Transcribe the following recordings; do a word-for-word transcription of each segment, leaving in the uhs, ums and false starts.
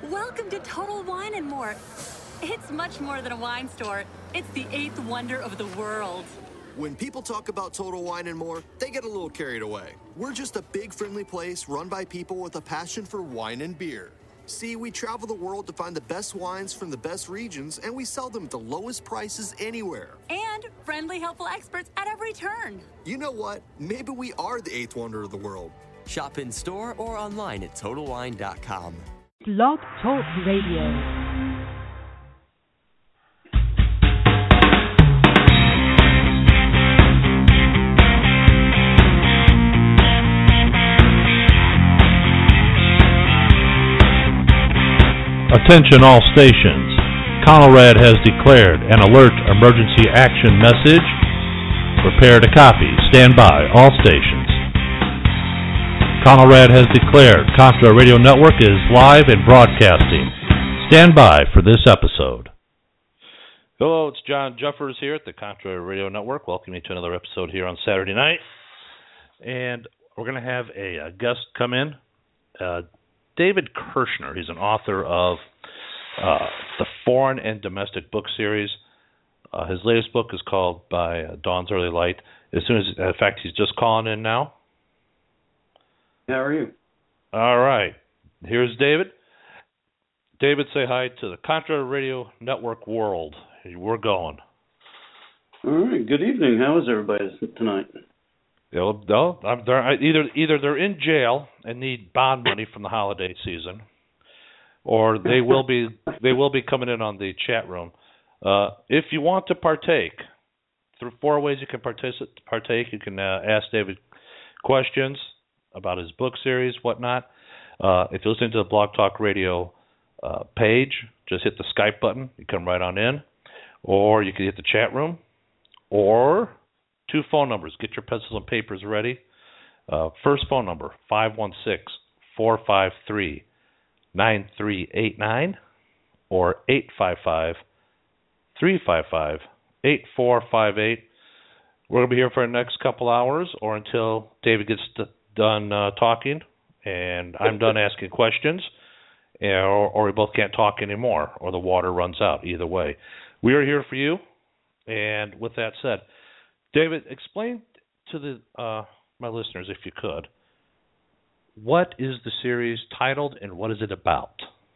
Welcome to Total Wine and More. It's much more than a wine store. It's the eighth wonder of the world. When people talk about Total Wine and More, they get a little carried away. We're just a big, friendly place run by people with a passion for wine and beer. See, we travel the world to find the best wines from the best regions, and we sell them at the lowest prices anywhere. And friendly, helpful experts at every turn. You know what? Maybe we are the eighth wonder of the world. Shop in store or online at total wine dot com. Blog Talk Radio. Attention all stations. Conelrad has declared an alert emergency action message. Prepare to copy. Stand by, all stations. Conelrad has declared Contra Radio Network is live and broadcasting. Stand by for this episode. Hello, it's John Jeffers here at the Contra Radio Network. Welcome you to another episode here on Saturday night. And we're going to have a, a guest come in. Uh, David Kirschner. He's an author of uh, the Foreign and Domestic book series. Uh, his latest book is called By uh, Dawn's Early Light. As soon as, in fact, he's just calling in now. How are you? All right. Here's David. David, say hi to the Contra Radio Network world. We're going. All right. Good evening. How is everybody tonight? They'll, they'll, they're, either either they're in jail and need bond money from the holiday season, or they will be they will be coming in on the chat room. Uh, if you want to partake, there are four ways you can partic- partake. You can uh, ask David questions about his book series, whatnot. Uh, if you're listening to the Blog Talk Radio uh, page, just hit the Skype button. You come right on in, or you can hit the chat room, or two phone numbers. Get your pencils and papers ready. Uh, first phone number, five one six, four five three, nine three eight nine or eight five five, three five five, eight four five eight. We're going to be here for the next couple hours or until David gets to, done uh, talking and I'm done asking questions, or, or we both can't talk anymore or the water runs out. Either way, we are here for you. And with that said, David, explain to the uh, my listeners, if you could, what is the series titled and what is it about?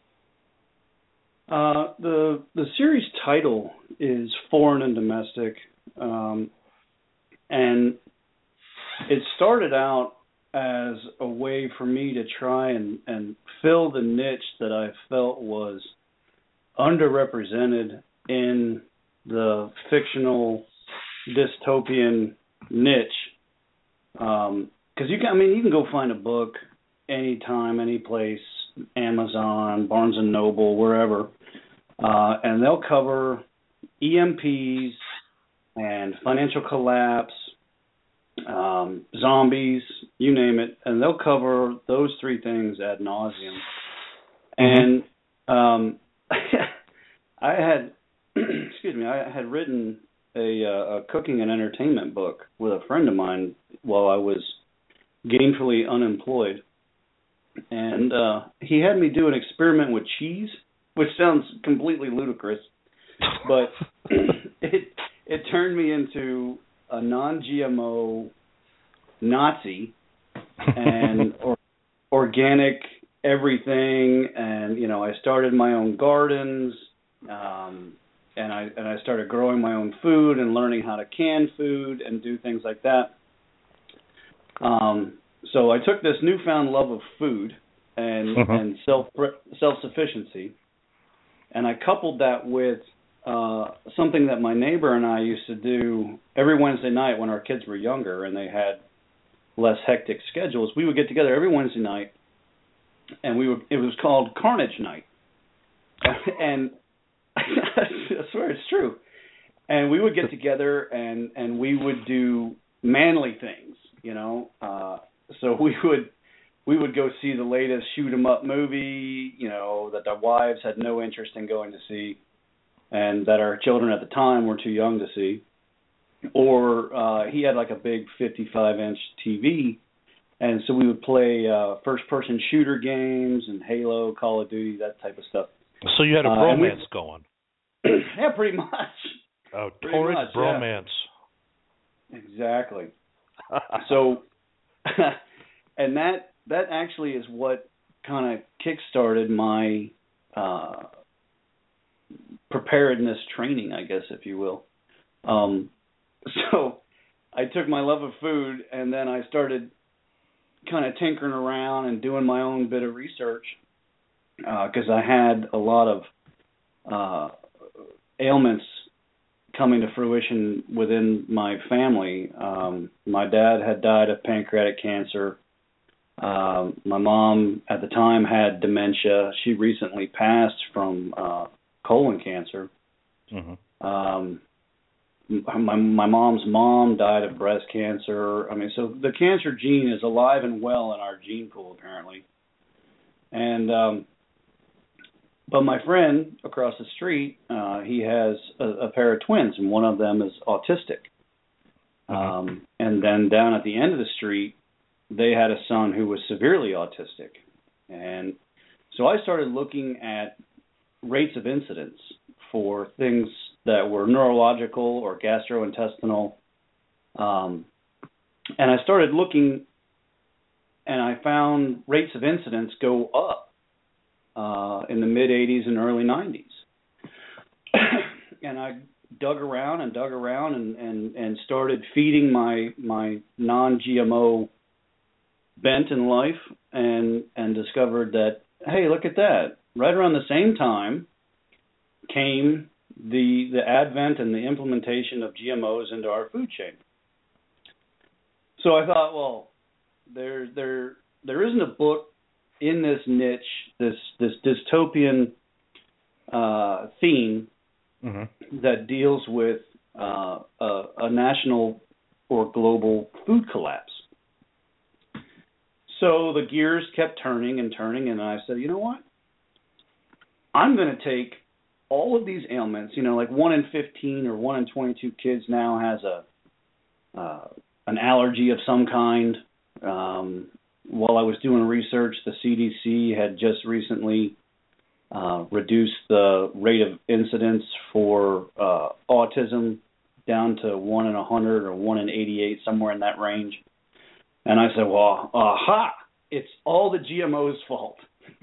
Uh, the the series title is Foreign and Domestic, um, and it started out as a way for me to try and, and fill the niche that I felt was underrepresented in the fictional dystopian niche, because um, you can, I mean, you can go find a book anytime, any place, Amazon, Barnes and Noble, wherever, uh, and they'll cover E M Ps and financial collapse, um, zombies, you name it, and they'll cover those three things ad nauseum. Mm-hmm. And um, I had, excuse me, I had written A, uh, a cooking and entertainment book with a friend of mine while I was gainfully unemployed. And uh, he had me do an experiment with cheese, which sounds completely ludicrous, but it it turned me into a non-G M O Nazi and or, organic everything. And, you know, I started my own gardens, um And I and I started growing my own food and learning how to can food and do things like that. Um, so I took this newfound love of food and uh-huh. and self self sufficiency, and I coupled that with uh, something that my neighbor and I used to do every Wednesday night when our kids were younger and they had less hectic schedules. We would get together every Wednesday night, and we would. It was called Carnage Night, and I swear it's true. And we would get together and, and we would do manly things, you know. Uh, so we would we would go see the latest shoot 'em up movie, you know, that our wives had no interest in going to see, and that our children at the time were too young to see. Or uh, he had like a big fifty-five inch T V, and so we would play uh, first-person shooter games and Halo, Call of Duty, that type of stuff. So you had a Uh, bromance we, going. Yeah, pretty much. Oh, Pretty torrid much, bromance. Yeah. Exactly. So, and that that actually is what kind of kick-started my uh, preparedness training, I guess, if you will. Um, so I took my love of food, and then I started kind of tinkering around and doing my own bit of research because uh, I had a lot of uh, ailments coming to fruition within my family. Um, my dad had died of pancreatic cancer. Um, my mom at the time had dementia. She recently passed from uh, colon cancer. Mm-hmm. Um, my my mom's mom died of breast cancer. I mean, so the cancer gene is alive and well in our gene pool apparently. And um, but my friend across the street, uh, he has a, a pair of twins, and one of them is autistic. Mm-hmm. Um, and then down at the end of the street, they had a son who was severely autistic. And so I started looking at rates of incidence for things that were neurological or gastrointestinal. Um, and I started looking, and I found rates of incidence go up uh, in the mid-eighties and early nineties. And I dug around and dug around and, and, and started feeding my, my non-G M O bent in life and and discovered that, hey, look at that. Right around the same time came the the advent and the implementation of G M Os into our food chain. So I thought, well, there there there isn't a book in this niche, this this dystopian uh, theme mm-hmm. that deals with uh, a, a national or global food collapse. So the gears kept turning and turning, and I said, you know what? I'm going to take all of these ailments, you know, like one in fifteen or one in twenty-two kids now has a uh, an allergy of some kind. Um, while I was doing research, the C D C had just recently uh, reduced the rate of incidence for uh, autism down to one in one hundred or one in eighty-eight, somewhere in that range. And I said, well, aha, it's all the G M O's fault.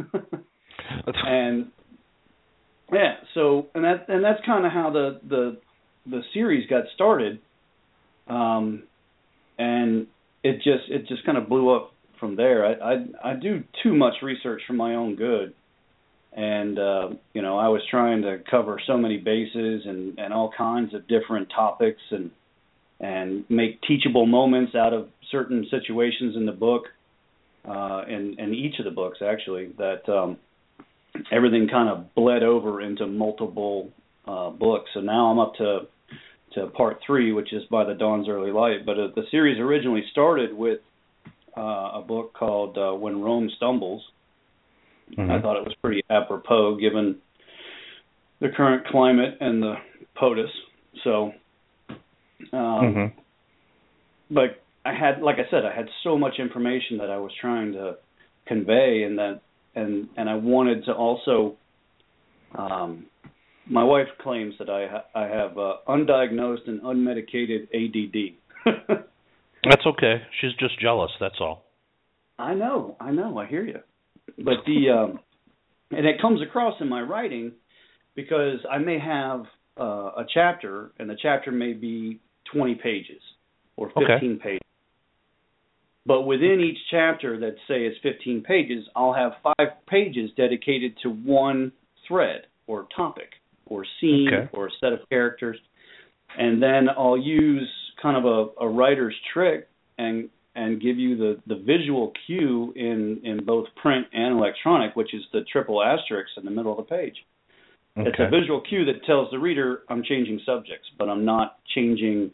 and yeah, so and that and that's kind of how the, the the series got started. Um, and it just it just kind of blew up from there. I, I I do too much research for my own good. And uh, you know, I was trying to cover so many bases and, and all kinds of different topics and and make teachable moments out of certain situations in the book, uh, and, and each of the books, actually, that um, everything kind of bled over into multiple uh, books. So now I'm up to to part three, which is By the Dawn's Early Light. But uh, the series originally started with uh, a book called uh, When Rome Stumbles. Mm-hmm. I thought it was pretty apropos given the current climate and the POTUS. So... Um, mm-hmm. But I had, like I said, I had so much information that I was trying to convey, and that, and and I wanted to also. Um, my wife claims that I ha- I have uh, undiagnosed and unmedicated A D D. That's okay. She's just jealous. That's all. I know. I know. I hear you. But the um, and it comes across in my writing because I may have uh, a chapter, and the chapter may be twenty pages or fifteen okay. pages. But within each chapter that say is fifteen pages, I'll have five pages dedicated to one thread or topic or scene okay. or a set of characters. And then I'll use kind of a, a writer's trick and and give you the, the visual cue in, in both print and electronic, which is the triple asterisk in the middle of the page. Okay. It's a visual cue that tells the reader I'm changing subjects, but I'm not changing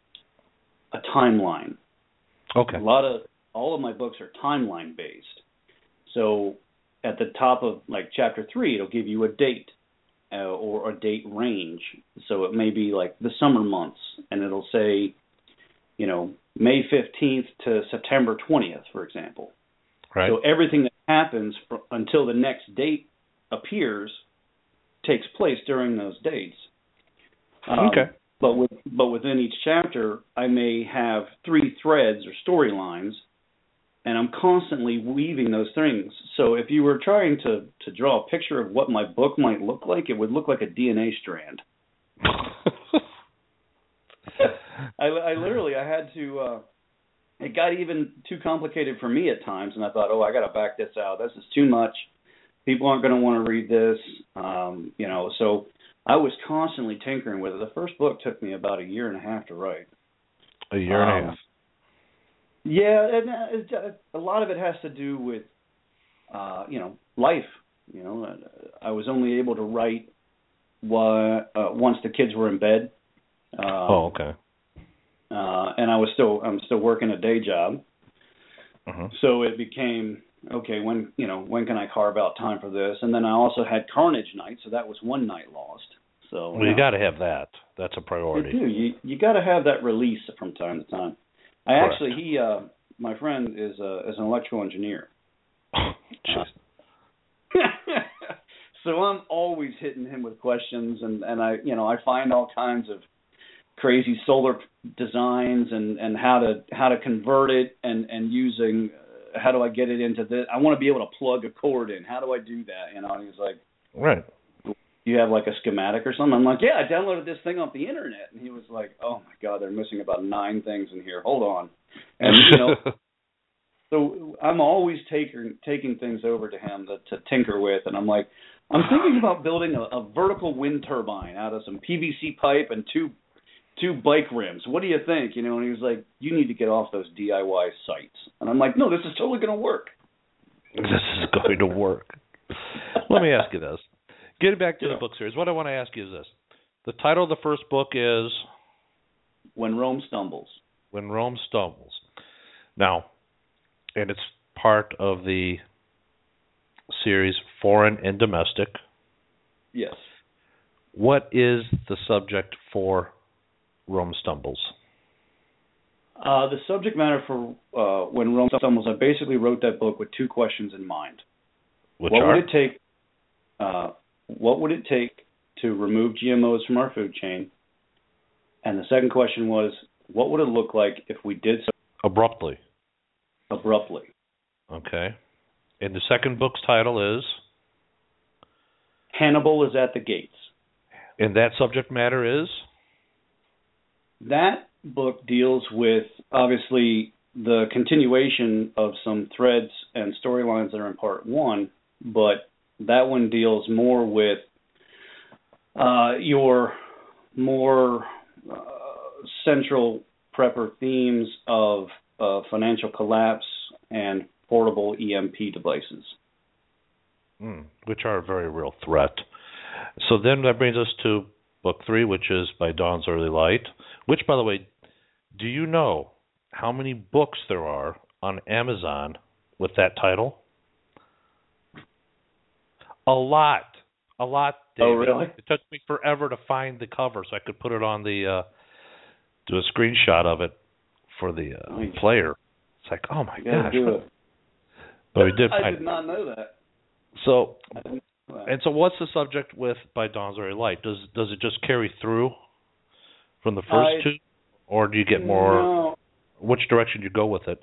a timeline. Okay. A lot of all of my books are timeline based. So at the top of like chapter three, it'll give you a date uh, or a date range. So it may be like the summer months, and it'll say you know, May fifteenth to September twentieth, for example. Right. So everything that happens fr- until the next date appears takes place during those dates. Um, okay. But with, but within each chapter, I may have three threads or storylines, and I'm constantly weaving those things. So if you were trying to, to draw a picture of what my book might look like, it would look like a D N A strand. I, I literally, I had to, uh, it got even too complicated for me at times, and I thought, oh, I got to back this out. This is too much. People aren't going to want to read this, um, you know, so I was constantly tinkering with it. The first book took me about a year and a half to write. A year and um, a half. Yeah, and it, a lot of it has to do with, uh, you know, life. You know, I was only able to write what, uh, once the kids were in bed. Um, oh, okay. Uh, and I was still, I'm still working a day job. Uh-huh. So it became, okay, when, you know, when can I carve out time for this? And then I also had Carnage Night, so that was one night lost. So well, you uh, got to have that. That's a priority. You do. You, you got to have that release from time to time. I Correct. actually, he, uh, my friend is uh, is an electrical engineer. uh, so I'm always hitting him with questions, and, and I, you know, I find all kinds of crazy solar designs and, and how to how to convert it and and using uh, how do I get it into this? I want to be able to plug a cord in. How do I do that? You know, and he's like, right. You have like a schematic or something? I'm like, yeah, I downloaded this thing off the internet. And he was like, oh my God, they're missing about nine things in here. Hold on. And you know, so I'm always taking taking things over to him to, to tinker with, and I'm like, I'm thinking about building a, a vertical wind turbine out of some P V C pipe and two two bike rims. What do you think? You know, and he was like, you need to get off those D I Y sites. And I'm like, no, this is totally going to work. This is going to work. Let me ask you this. Getting back to yeah. the book series, what I want to ask you is this. The title of the first book is? When Rome Stumbles. When Rome Stumbles. Now, and it's part of the series Foreign and Domestic. Yes. What is the subject for Rome Stumbles? Uh, the subject matter for uh, When Rome Stumbles, I basically wrote that book with two questions in mind. Which what are? would it take? Uh, what would it take to remove G M Os from our food chain? And the second question was, what would it look like if we did so abruptly? Abruptly. Okay. And the second book's title is? Hannibal is at the Gates. And that subject matter is? That book deals with, obviously, the continuation of some threads and storylines that are in part one, but that one deals more with uh, your more uh, central prepper themes of uh, financial collapse and portable E M P devices. Mm, which are a very real threat. So then that brings us to book three, which is By Dawn's Early Light, which, by the way, do you know how many books there are on Amazon with that title? A lot. A lot, David. Oh, really? It took me forever to find the cover so I could put it on the, uh, do a screenshot of it for the uh, nice. player. It's like, oh my gosh. Do it. But we did I find did not know that. So, and so what's the subject with By Dawn's Early Light? Does does it just carry through from the first I, two? Or do you get more, no, which direction do you go with it?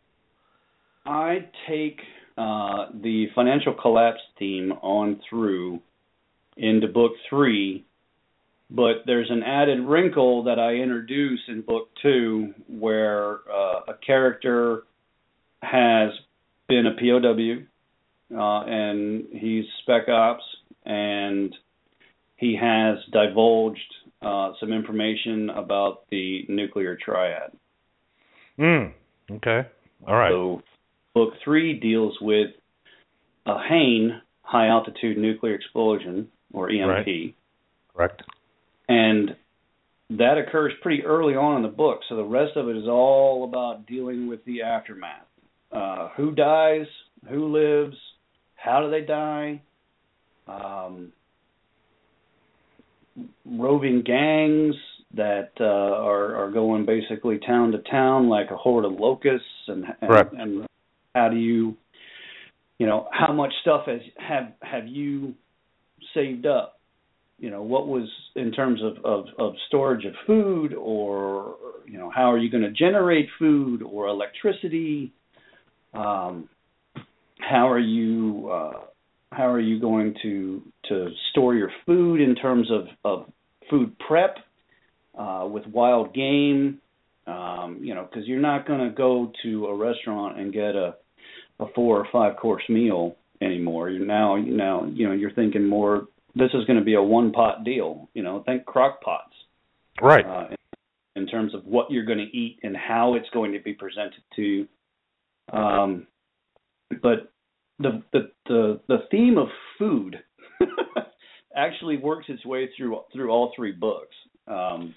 I take uh, the financial collapse theme on through into book three, but there's an added wrinkle that I introduce in book two where uh, a character has been a P O W uh, and he's Spec Ops, and he has divulged uh, some information about the nuclear triad. Hmm. Okay. All right. So book three deals with a Hain, high altitude nuclear explosion, or E M P. Right. Correct. And that occurs pretty early on in the book, so the rest of it is all about dealing with the aftermath. Uh, who dies? Who lives? How do they die? Um, roving gangs that uh, are are going basically town to town like a horde of locusts, and and, right. and how do you, you know, how much stuff has have have you saved up? You know, what was in terms of, of, of storage of food, or, you know, how are you going to generate food or electricity? Um, how are you uh, how are you going to to store your food in terms of, of food prep uh, with wild game? Um, you know, because you're not going to go to a restaurant and get a, a four or five course meal anymore. You're now you now you know you're thinking more. This is going to be a one-pot deal, you know. Think crock pots, right? Uh, in, in terms of what you're going to eat and how it's going to be presented to you. Um, but the the the the theme of food actually works its way through through all three books. Um,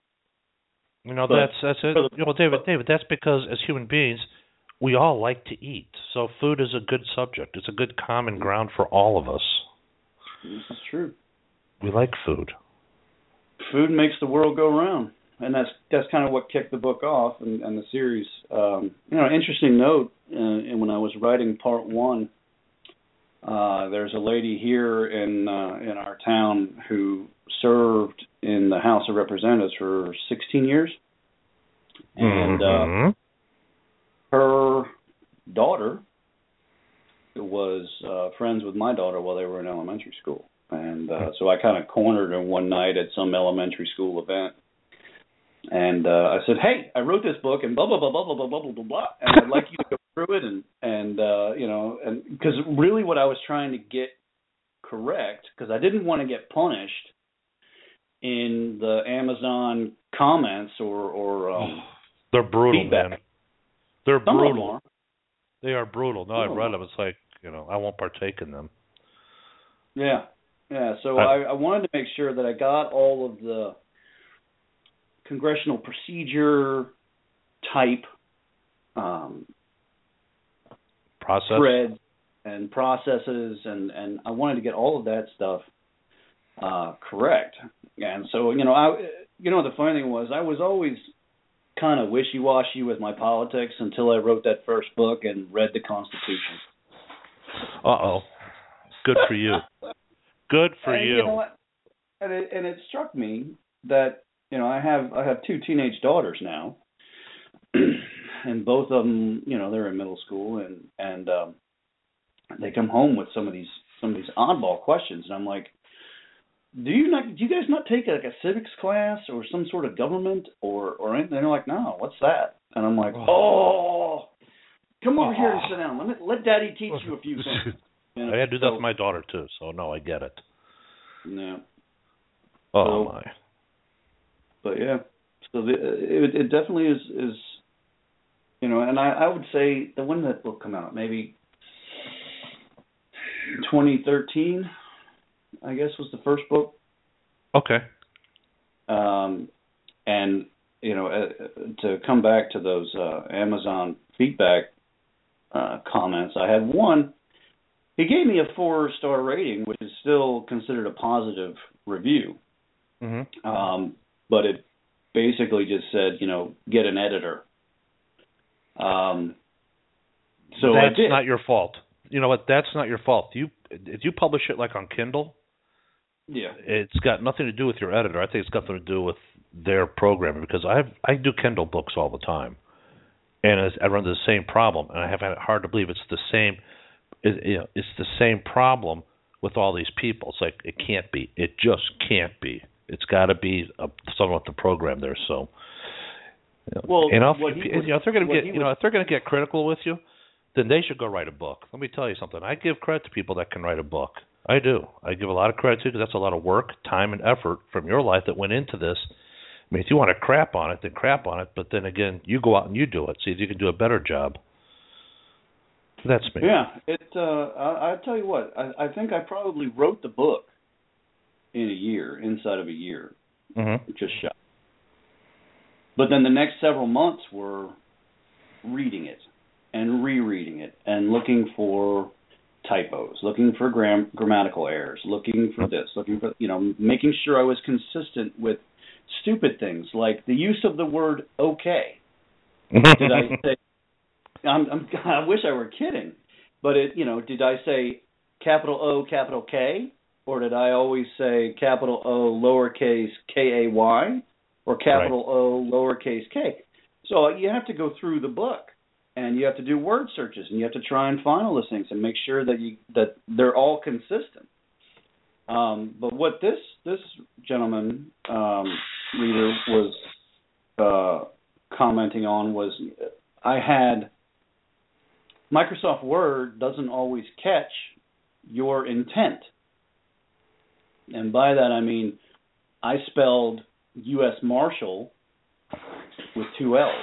you know, but, that's that's it. You know, David, David, that's because as human beings, we all like to eat. So food is a good subject. It's a good common ground for all of us. This is true. We like food. Food makes the world go round, and that's that's kind of what kicked the book off and, and the series. Um, you know, interesting note. Uh, and when I was writing part one, uh, there's a lady here in uh, in our town who served in the House of Representatives for sixteen years, and mm-hmm. uh, her daughter was uh, friends with my daughter while they were in elementary school. And uh, so I kind of cornered her one night at some elementary school event. And uh, I said, hey, I wrote this book and blah, blah, blah, blah, blah, blah, blah, blah, blah. And I'd like you to go through it. And, and uh, you know, and because really what I was trying to get correct, because I didn't want to get punished in the Amazon comments or, or um, they're brutal, feedback. Man. They're Some brutal. Are. They are brutal. No, I've read them. It's like, you know, I won't partake in them. Yeah, yeah. So I, I, I wanted to make sure that I got all of the congressional procedure type um, process threads and processes, and, and I wanted to get all of that stuff uh, correct. And so, you know, I, you know, the funny thing was I was always kind of wishy-washy with my politics until I wrote that first book and read the Constitution. Uh-oh. Good for you. Good for and, you. you know what? And it, and it struck me that, you know, I have I have two teenage daughters now, and both of them, you know, they're in middle school, and and um, they come home with some of these some of these oddball questions, and I'm like, do you not do you guys not take like a civics class or some sort of government or or anything? And they're like, no, what's that? And I'm like, oh, come over oh. here and sit down. Let me, let Daddy teach you a few things. You know, I had to do that so, for my daughter too, so no, I get it. Yeah. Oh so, my. But yeah, so the, it, it definitely is, is, you know, and I, I would say the when did that book come out? Maybe twenty thirteen, I guess, was the first book. Okay. Um, and you know, uh, to come back to those uh, Amazon feedback uh, comments, I had one. He gave me a four-star rating, which is still considered a positive review. Mm-hmm. Um, but it basically just said, you know, get an editor. Um, so that's I did. not your fault. You know what? That's not your fault. You if you publish it like on Kindle, yeah, it's got nothing to do with your editor. I think it's got something to do with their programmer, because I have I do Kindle books all the time, and it's, I run into the same problem, and I have it hard to believe it's the same. It, you know, it's the same problem with all these people. It's like it can't be. It just can't be. It's got to be a, someone with the program there. So, you know, well, you know, if, what he you know, if they're going to get, you would, know, if they're going to get critical with you, then they should go write a book. Let me tell you something. I give credit to people that can write a book. I do. I give a lot of credit to, because that's a lot of work, time, and effort from your life that went into this. I mean, if you want to crap on it, then crap on it. But then again, you go out and you do it. See if you can do a better job. That's me. Yeah, it. Uh, I, I tell you what. I, I think I probably wrote the book in a year, inside of a year, mm-hmm. just shot. But then the next several months were reading it and rereading it and looking for typos, looking for gram- grammatical errors, looking for this, looking for, you know, making sure I was consistent with stupid things like the use of the word okay. Did I say, I'm, I'm, I wish I were kidding, but it, you know, did I say capital O, capital K, or did I always say capital O, lowercase K A Y, or capital right. O, lowercase k? So you have to go through the book, and you have to do word searches, and you have to try and find all those things and make sure that you that they're all consistent. Um, but what this this gentleman um, reader was uh, commenting on was, I had Microsoft Word doesn't always catch your intent, and by that I mean I spelled U S Marshal with two L's.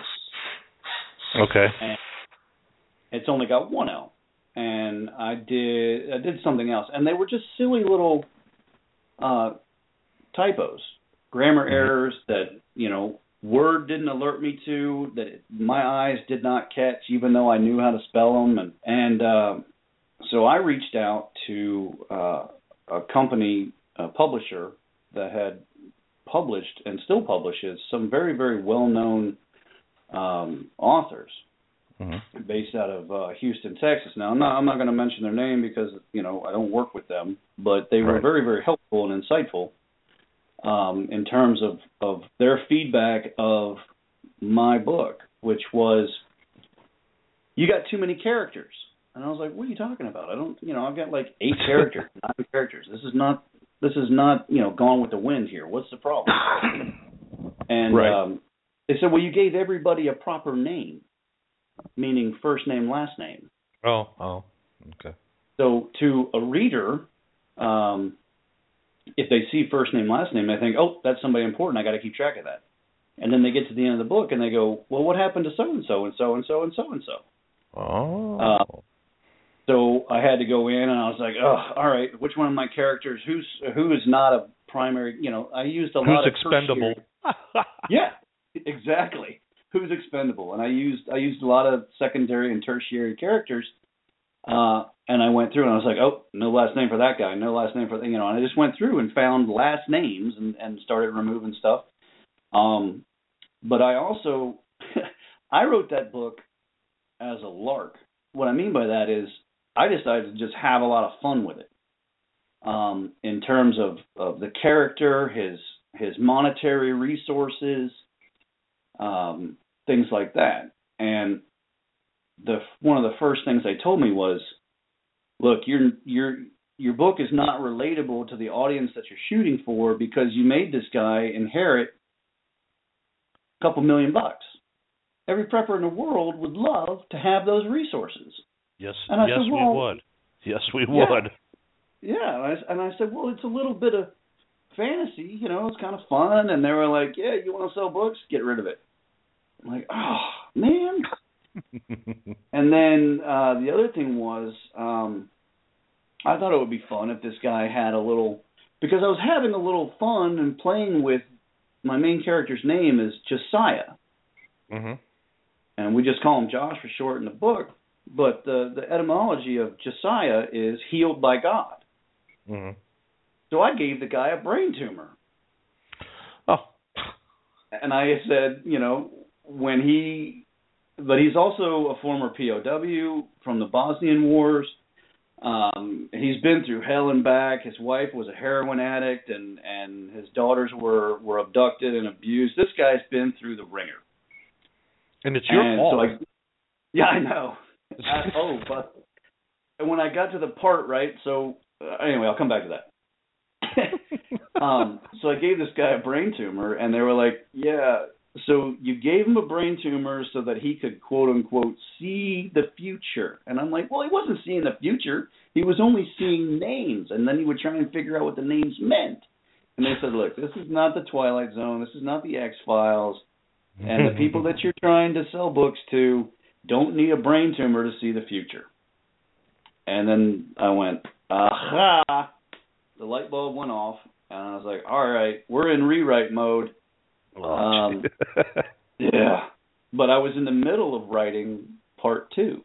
Okay. And it's only got one L, and I did I did something else, and they were just silly little uh, typos, grammar mm-hmm. errors that you know Word didn't alert me to, that it, my eyes did not catch, even though I knew how to spell them, and and uh, so I reached out to uh, a company, a publisher that had published and still publishes some very, very well-known um, authors mm-hmm. based out of uh, Houston, Texas. Now, I'm not, I'm not going to mention their name because, you know, I don't work with them, but they were right. very, very helpful and insightful um, in terms of, of their feedback of my book, which was, you got too many characters. And I was like, what are you talking about? I don't, you know, I've got like eight characters, nine characters. This is not This is not, you know, Gone with the Wind here. What's the problem? And right. um, they said, well, you gave everybody a proper name, meaning first name, last name. Oh, oh, okay. So to a reader, um, if they see first name, last name, they think, oh, that's somebody important. I got to keep track of that. And then they get to the end of the book and they go, well, what happened to so-and-so and so-and-so and so-and-so? Oh. Uh, So I had to go in, and I was like, "Oh, all right. Which one of my characters? Who's who is not a primary? You know, I used a who's lot of expendable. Yeah, exactly. Who's expendable? And I used I used a lot of secondary and tertiary characters. Uh, and I went through, and I was like, oh, no last name for that guy, no last name for the, you know. And I just went through and found last names and, and started removing stuff. Um, but I also I wrote that book as a lark. What I mean by that is, I decided to just have a lot of fun with it, um, in terms of, of the character, his his monetary resources, um, things like that. And the one of the first things they told me was, look, your your your book is not relatable to the audience that you're shooting for because you made this guy inherit a couple million bucks. Every prepper in the world would love to have those resources. Yes, and I yes, said, well, we would. Yes, we yeah, would. Yeah, and I, and I said, well, it's a little bit of fantasy, you know, it's kind of fun. And they were like, yeah, you want to sell books? Get rid of it. I'm like, oh, man. And then uh, the other thing was, um, I thought it would be fun if this guy had a little, because I was having a little fun and playing with, my main character's name is Josiah. Mm-hmm. And we just call him Josh for short in the book. But the, the etymology of Josiah is healed by God. Mm-hmm. So I gave the guy a brain tumor. Oh. And I said, you know, when he, but he's also a former P O W from the Bosnian Wars. Um, he's been through hell and back. His wife was a heroin addict, and, and his daughters were, were abducted and abused. This guy's been through the ringer. And it's your and fault. So I, yeah, I know. I, oh, but and when I got to the part, right, so uh, anyway, I'll come back to that. um, so I gave this guy a brain tumor, and they were like, yeah, so you gave him a brain tumor so that he could, quote, unquote, see the future. And I'm like, well, he wasn't seeing the future. He was only seeing names, and then he would try and figure out what the names meant. And they said, look, this is not the Twilight Zone. This is not the X-Files. And the people that you're trying to sell books to don't need a brain tumor to see the future. And then I went, aha! The light bulb went off, and I was like, all right, we're in rewrite mode. Um, yeah. But I was in the middle of writing part two.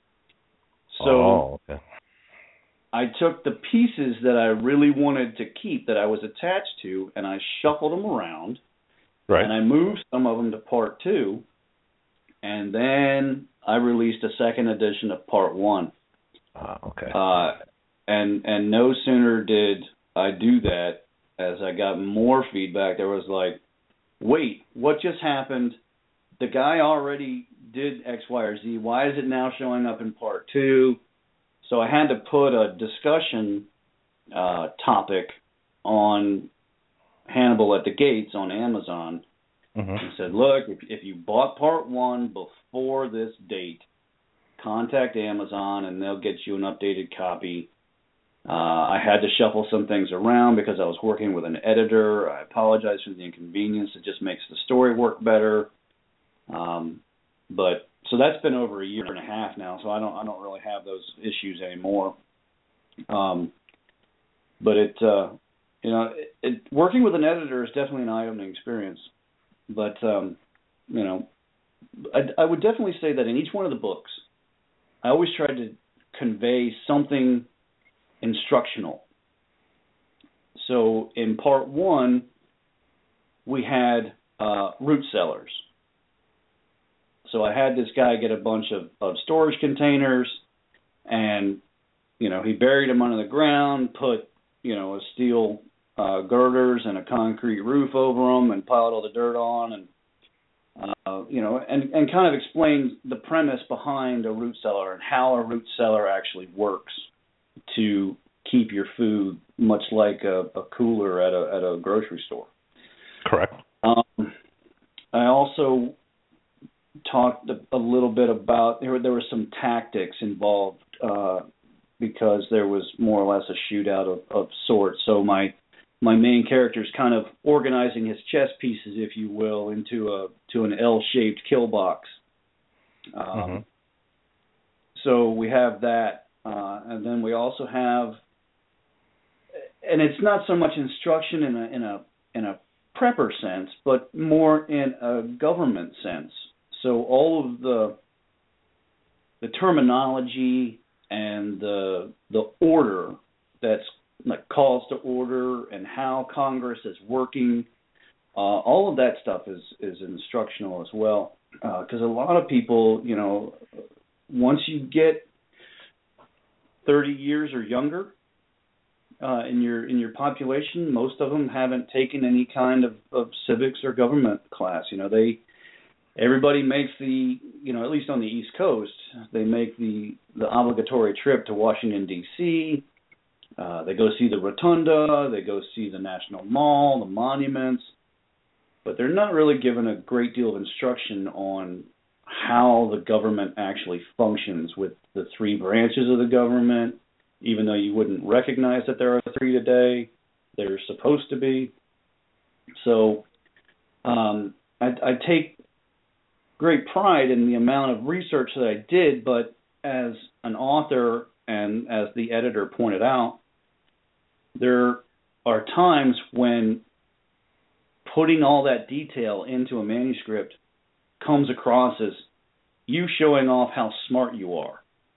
So oh, okay. I took the pieces that I really wanted to keep, that I was attached to, and I shuffled them around. Right. And I moved some of them to part two, and then I released a second edition of part one. Ah, okay. Uh, and and no sooner did I do that, as I got more feedback, there was like, wait, what just happened? The guy already did X, Y, or Z. Why is it now showing up in part two? So I had to put a discussion uh, topic on Hannibal at the Gates on Amazon. Mm-hmm. And said, look, if, if you bought part one before this date, contact Amazon and they'll get you an updated copy. Uh, I had to shuffle some things around because I was working with an editor. I apologize for the inconvenience. It just makes the story work better. Um, but so that's been over a year and a half now, so I don't I don't really have those issues anymore. Um, but it uh, you know it, it, working with an editor is definitely an eye-opening experience. But um, you know, I, I would definitely say that in each one of the books, I always tried to convey something instructional. So in part one, we had uh, root cellars. So I had this guy get a bunch of, of storage containers, and you know he buried them under the ground, put you know a steel uh, girders and a concrete roof over them, and piled all the dirt on, and uh, you know, and, and kind of explained the premise behind a root cellar and how a root cellar actually works to keep your food, much like a, a cooler at a at a grocery store. Correct. Um, I also talked a, a little bit about there. Were, there were some tactics involved uh, because there was more or less a shootout of, of sorts. So my my main character is kind of organizing his chess pieces, if you will, into a to an L-shaped kill box. Um, mm-hmm. So we have that, uh, and then we also have, and it's not so much instruction in a in a in a prepper sense, but more in a government sense. So all of the the terminology and the the order that's like calls to order and how Congress is working, uh, all of that stuff is is instructional as well. Because uh, a lot of people, you know, once you get thirty years or younger uh, in your in your population, most of them haven't taken any kind of, of civics or government class. You know, they everybody makes the, you know, at least on the East Coast, they make the the obligatory trip to Washington, D C Uh, they go see the Rotunda, they go see the National Mall, the monuments, but they're not really given a great deal of instruction on how the government actually functions with the three branches of the government. Even though you wouldn't recognize that there are three today, they're supposed to be. So um, I, I take great pride in the amount of research that I did, but as an author and as the editor pointed out, there are times when putting all that detail into a manuscript comes across as you showing off how smart you are.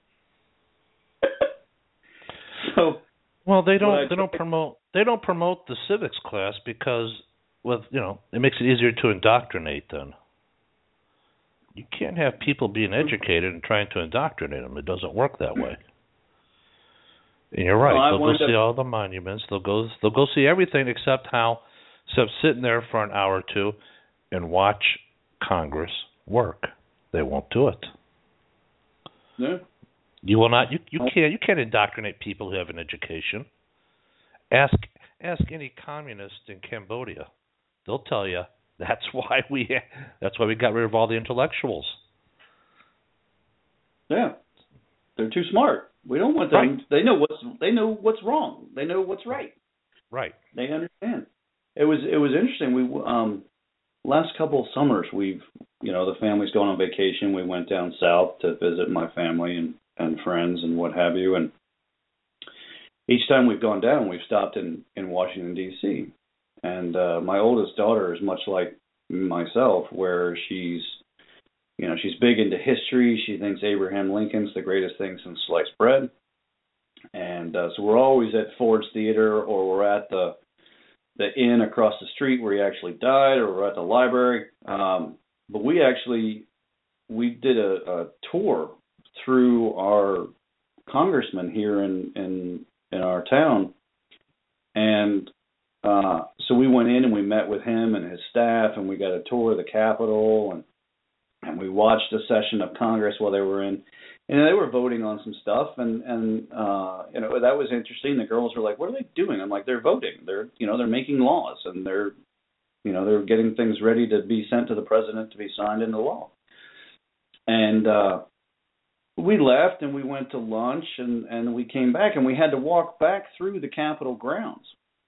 So, well, they don't I, they don't promote they don't promote the civics class because, with you know, it makes it easier to indoctrinate them. You can't have people being educated and trying to indoctrinate them. It doesn't work that way. And you're right. Well, they'll go see to... all the monuments. They'll go. They'll go see everything except how, except sitting there for an hour or two, and watch Congress work. They won't do it. Yeah. You will not. You you can't. You can't indoctrinate people who have an education. Ask ask any communist in Cambodia. They'll tell you that's why we that's why we got rid of all the intellectuals. Yeah, they're too smart. We don't want them. Right. They know what's they know what's wrong. They know what's right. Right. They understand. It was it was interesting. We um last couple of summers we've you know the family's going on vacation. We went down south to visit my family and, and friends and what have you. And each time we've gone down, we've stopped in, in Washington D C And uh, my oldest daughter is much like myself, where she's You know, she's big into history. She thinks Abraham Lincoln's the greatest thing since sliced bread. And uh, so we're always at Ford's Theater, or we're at the the inn across the street where he actually died, or we're at the library. Um, but we actually we did a, a tour through our congressman here in in, in our town, and uh, so we went in and we met with him and his staff, and we got a tour of the Capitol, and and we watched a session of Congress while they were in, and they were voting on some stuff, and and uh, you know, that was interesting. The girls were like, "What are they doing?" I'm like, "They're voting. They're you know they're making laws, and they're you know they're getting things ready to be sent to the president to be signed into law." And uh, we left and we went to lunch, and and we came back, and we had to walk back through the Capitol grounds.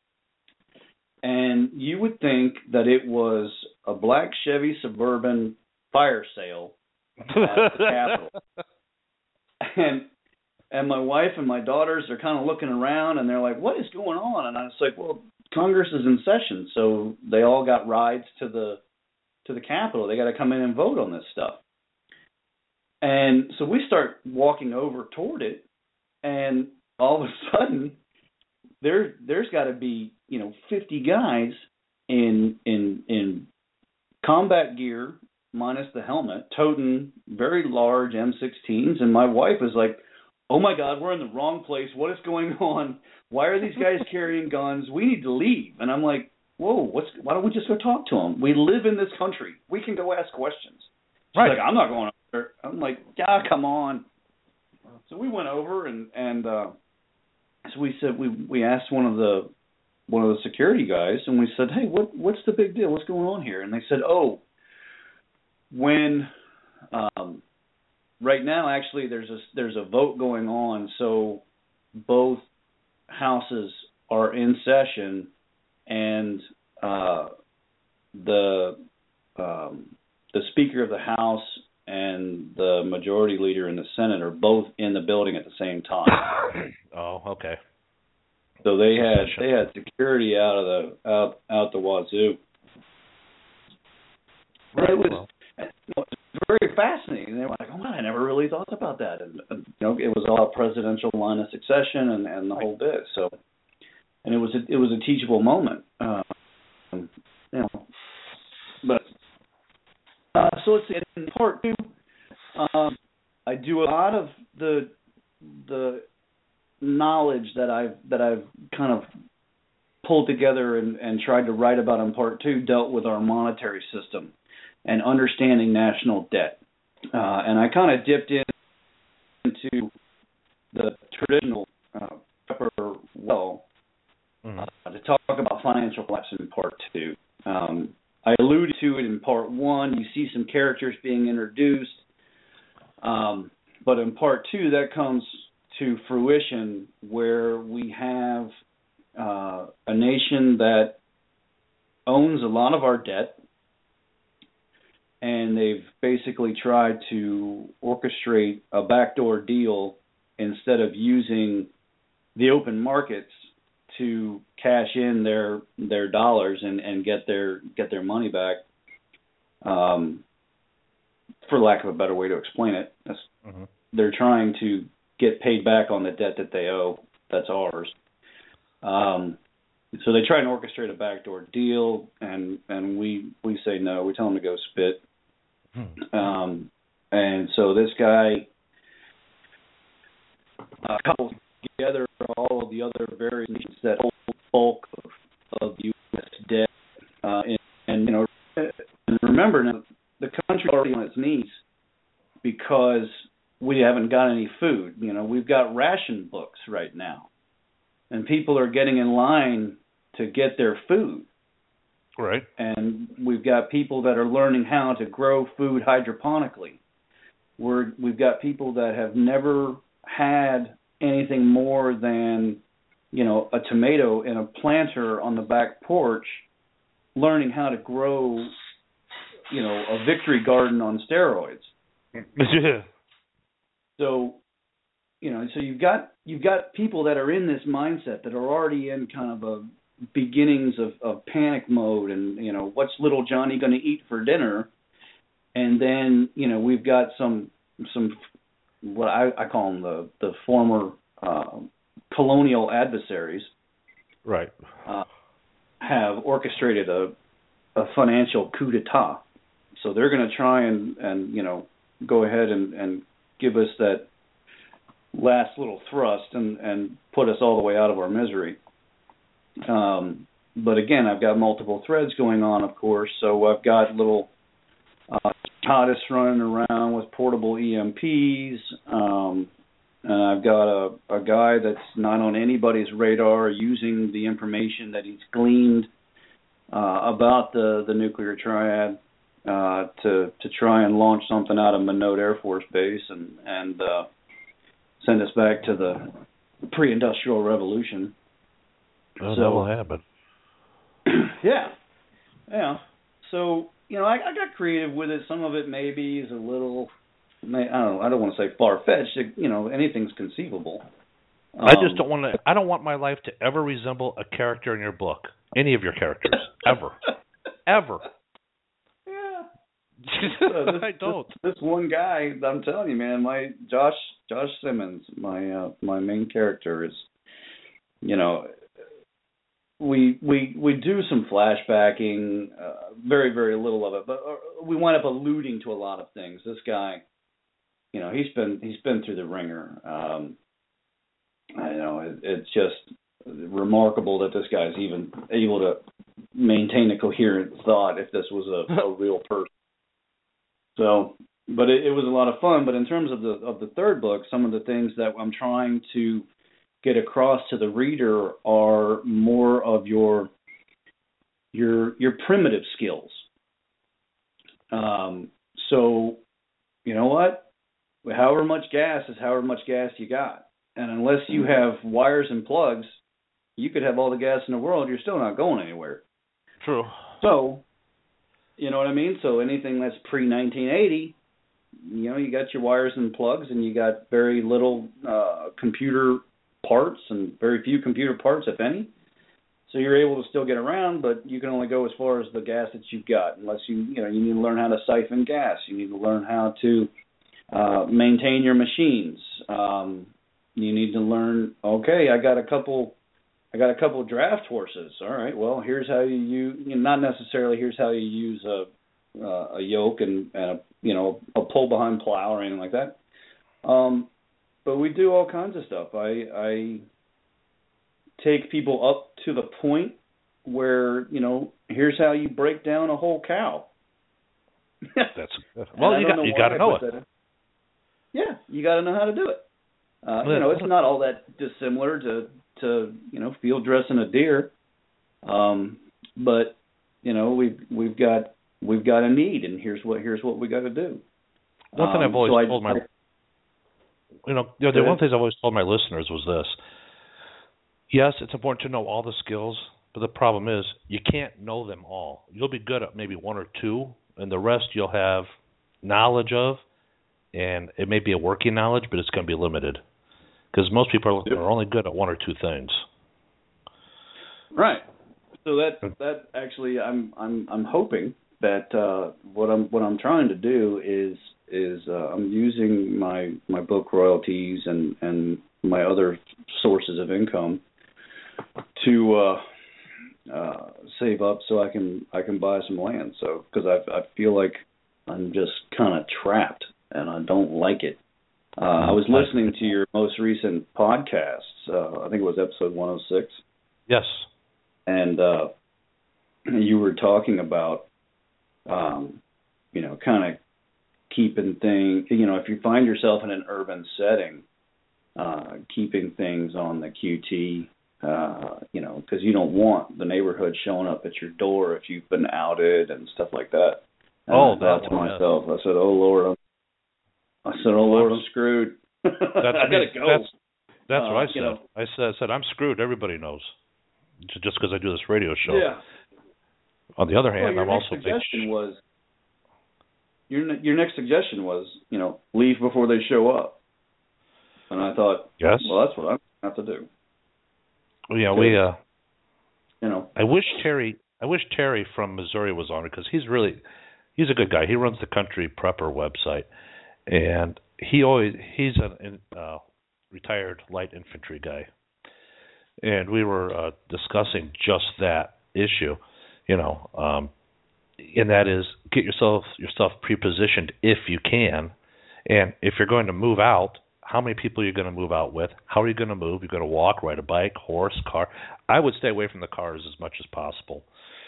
And you would think that it was a black Chevy Suburban fire sale at the Capitol. And and my wife and my daughters are kind of looking around, and they're like, "What is going on?" And I was like, "Well, Congress is in session, so they all got rides to the to the Capitol. They got to come in and vote on this stuff." And so we start walking over toward it, and all of a sudden, there there's got to be you know fifty guys in in in combat gear, minus the helmet, toting very large M sixteens, and my wife was like, "Oh my God, we're in the wrong place. What is going on? Why are these guys carrying guns? We need to leave." And I'm like, "Whoa, what's? Why don't we just go talk to them? We live in this country. We can go ask questions." She's right. like, "I'm not going over there." I'm like, "Yeah, come on." So we went over, and and uh, so we said we we asked one of the one of the security guys, and we said, "Hey, what what's the big deal? What's going on here?" And they said, "Oh, when um, right now, actually, there's a there's a vote going on, so both houses are in session, and uh, the um, the Speaker of the House and the Majority Leader in the Senate are both in the building at the same time." Oh, okay. So they had they had security out of the out out the wazoo. Right. It was. Well. It was very fascinating. They were like, "Oh man, I never really thought about that." And, and you know, it was all presidential line of succession and, and the whole bit. So, and it was a, it was a teachable moment. Uh, you know, but uh, so let's see. In part two, um, I do a lot of the the knowledge that I've that I've kind of pulled together and, and tried to write about in part two dealt with our monetary system and understanding national debt. Uh, and I kind of dipped in into the traditional uh, Pepper well mm-hmm. uh, to talk about financial collapse in part two. Um, I alluded to it in part one. You see some characters being introduced. Um, but in part two, that comes to fruition where we have uh, a nation that owns a lot of our debt, and they've basically tried to orchestrate a backdoor deal instead of using the open markets to cash in their their dollars and, and get their get their money back. Um, for lack of a better way to explain it, that's, mm-hmm. they're trying to get paid back on the debt that they owe. That's ours. Um, so they try and orchestrate a backdoor deal, and, and we, we say no. We tell them to go spit. Hmm. Um, and so this guy uh, couples together all of the other various nations that hold the bulk of, of U S debt. Uh, and, and, you know, and remember now, the country's already on its knees because we haven't got any food. You know, we've got ration books right now, and people are getting in line to get their food. Right. And we've got people that are learning how to grow food hydroponically. We're, we've got people that have never had anything more than, you know, a tomato in a planter on the back porch, learning how to grow, you know, a victory garden on steroids. Yeah. So, you know, so you've got you've got people that are in this mindset that are already in kind of a beginnings of, of panic mode, and you know, what's little Johnny going to eat for dinner? And then, you know, we've got some some what I, I call them the the former uh, colonial adversaries, right? Uh, have orchestrated a, a financial coup d'etat. So they're going to try and, and, you know, go ahead and, and give us that last little thrust and, and put us all the way out of our misery. Um, but again, I've got multiple threads going on, of course. So I've got little uh, jihadists running around with portable E M Ps. Um, and I've got a, a guy that's not on anybody's radar using the information that he's gleaned uh, about the, the nuclear triad uh, to to try and launch something out of Minot Air Force Base and, and uh, send us back to the pre-industrial revolution. Oh, so, that will happen. Yeah. Yeah. So, you know, I, I got creative with it. Some of it maybe is a little, I don't know, I don't want to say far-fetched. You know, anything's conceivable. Um, I just don't want to, I don't want my life to ever resemble a character in your book. Any of your characters. Ever. Ever. Yeah. So this, I don't. This, this one guy, I'm telling you, man, my Josh Josh Simmons, my uh, my main character is, you know, we we we do some flashbacking, uh, very very little of it, but we wind up alluding to a lot of things. This guy, you know, he's been he's been through the ringer. Um, I know it, it's just remarkable that this guy's even able to maintain a coherent thought if this was a, a real person. So, but it, it was a lot of fun. But in terms of the of the third book, some of the things that I'm trying to get across to the reader are more of your your your primitive skills. Um, so, you know what? However much gas is however much gas you got, and unless you have wires and plugs, you could have all the gas in the world. You're still not going anywhere. True. So, you know what I mean? So anything that's pre nineteen eighty, you know, you got your wires and plugs, and you got very little uh, computer parts and very few computer parts, if any. So you're able to still get around, but you can only go as far as the gas that you've got, unless you, you know, you need to learn how to siphon gas. You need to learn how to uh, maintain your machines. Um, you need to learn, okay, I got a couple... I got a couple of draft horses. All right. Well, here's how you use. You know, not necessarily here's how you use a uh, a yoke and, and a you know a pull behind plow or anything like that. Um, but we do all kinds of stuff. I I take people up to the point where you know here's how you break down a whole cow. That's good. Well, you got you got to know it. That. Yeah, you got to know how to do it. Uh, you know, it's not all that dissimilar to. to, you know, field dressing a deer. Um, but, you know, we've we've got we've got a need, and here's what here's what we got to do. One thing um, I've always so told I, my you know, the, the one thing I've always told my listeners was this. Yes, it's important to know all the skills, but the problem is you can't know them all. You'll be good at maybe one or two, and the rest you'll have knowledge of, and it may be a working knowledge, but it's going to be limited. Because most people are, are only good at one or two things. Right. So that that actually, I'm I'm I'm hoping that uh, what I'm what I'm trying to do is is uh, I'm using my my book royalties and, and my other sources of income to uh, uh, save up so I can I can buy some land. So because I I feel like I'm just kind of trapped and I don't like it. Uh, I was listening to your most recent podcast. Uh, I think it was episode one oh six. Yes. And uh, you were talking about, um, you know, kind of keeping things, you know, if you find yourself in an urban setting, uh, keeping things on the Q T, uh, you know, because you don't want the neighborhood showing up at your door if you've been outed and stuff like that. And oh, I thought that to one, myself, yeah. I said, oh, Lord, I'm I said, "Oh Lord, I'm screwed. That's I gotta go." That's, that's uh, what I said. You know. I said, I said, I'm screwed. Everybody knows, just because I do this radio show. Yeah. On the other hand, well, your I'm next also suggestion big... was your your next suggestion was you know leave before they show up, and I thought, yes, well, that's what I have to do. Well, yeah, we uh, you know, I wish Terry, I wish Terry from Missouri was on it because he's really, he's a good guy. He runs the Country Prepper website. And he always he's a uh, retired light infantry guy, and we were uh, discussing just that. issue, you know, um, and that is get yourself yourself pre-positioned if you can, and if you're going to move out, how many people are you going to move out with? How are you going to move? You're going to walk, ride a bike, horse, car. I would stay away from the cars as much as possible,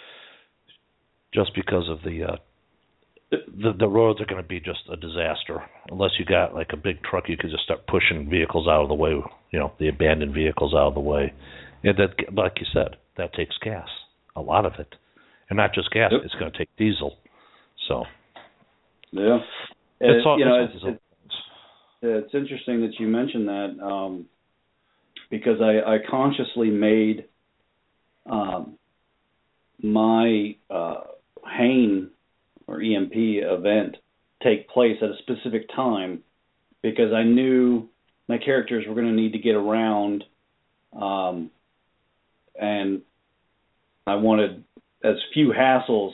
just because of the uh, the the roads are going to be just a disaster unless you got like a big truck. You could just start pushing vehicles out of the way, you know, the abandoned vehicles out of the way, and that, like you said, that takes gas, a lot of it, and not just gas. Yep. It's going to take diesel. So yeah, it's all, you know, it's, it's, it's, it's interesting that you mentioned that um, because I, I consciously made um, my uh, Hain or E M P event take place at a specific time because I knew my characters were going to need to get around, um, and I wanted as few hassles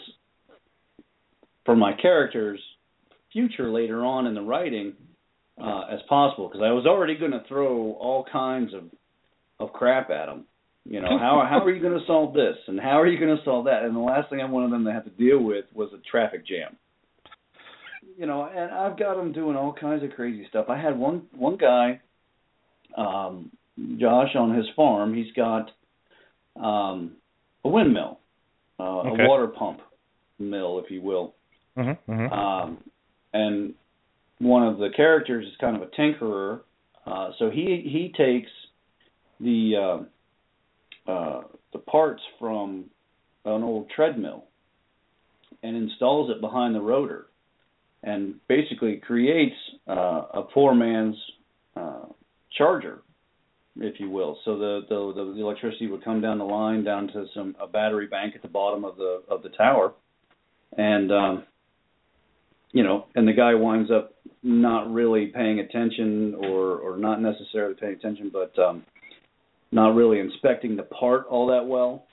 for my characters future later on in the writing uh, as possible, because I was already going to throw all kinds of of crap at them. You know, how how are you going to solve this, and how are you going to solve that? And the last thing I wanted them to have to deal with was a traffic jam. You know, and I've got them doing all kinds of crazy stuff. I had one one guy, um, Josh, on his farm. He's got um, a windmill, uh, okay. a water pump mill, if you will. Mm-hmm, mm-hmm. Um, and one of the characters is kind of a tinkerer, uh, so he he takes the uh, Uh, the parts from an old treadmill and installs it behind the rotor, and basically creates uh, a poor man's uh, charger, if you will. So the, the the electricity would come down the line down to some a battery bank at the bottom of the of the tower, and um, you know, and the guy winds up not really paying attention, or or not necessarily paying attention, but um, not really inspecting the part all that well.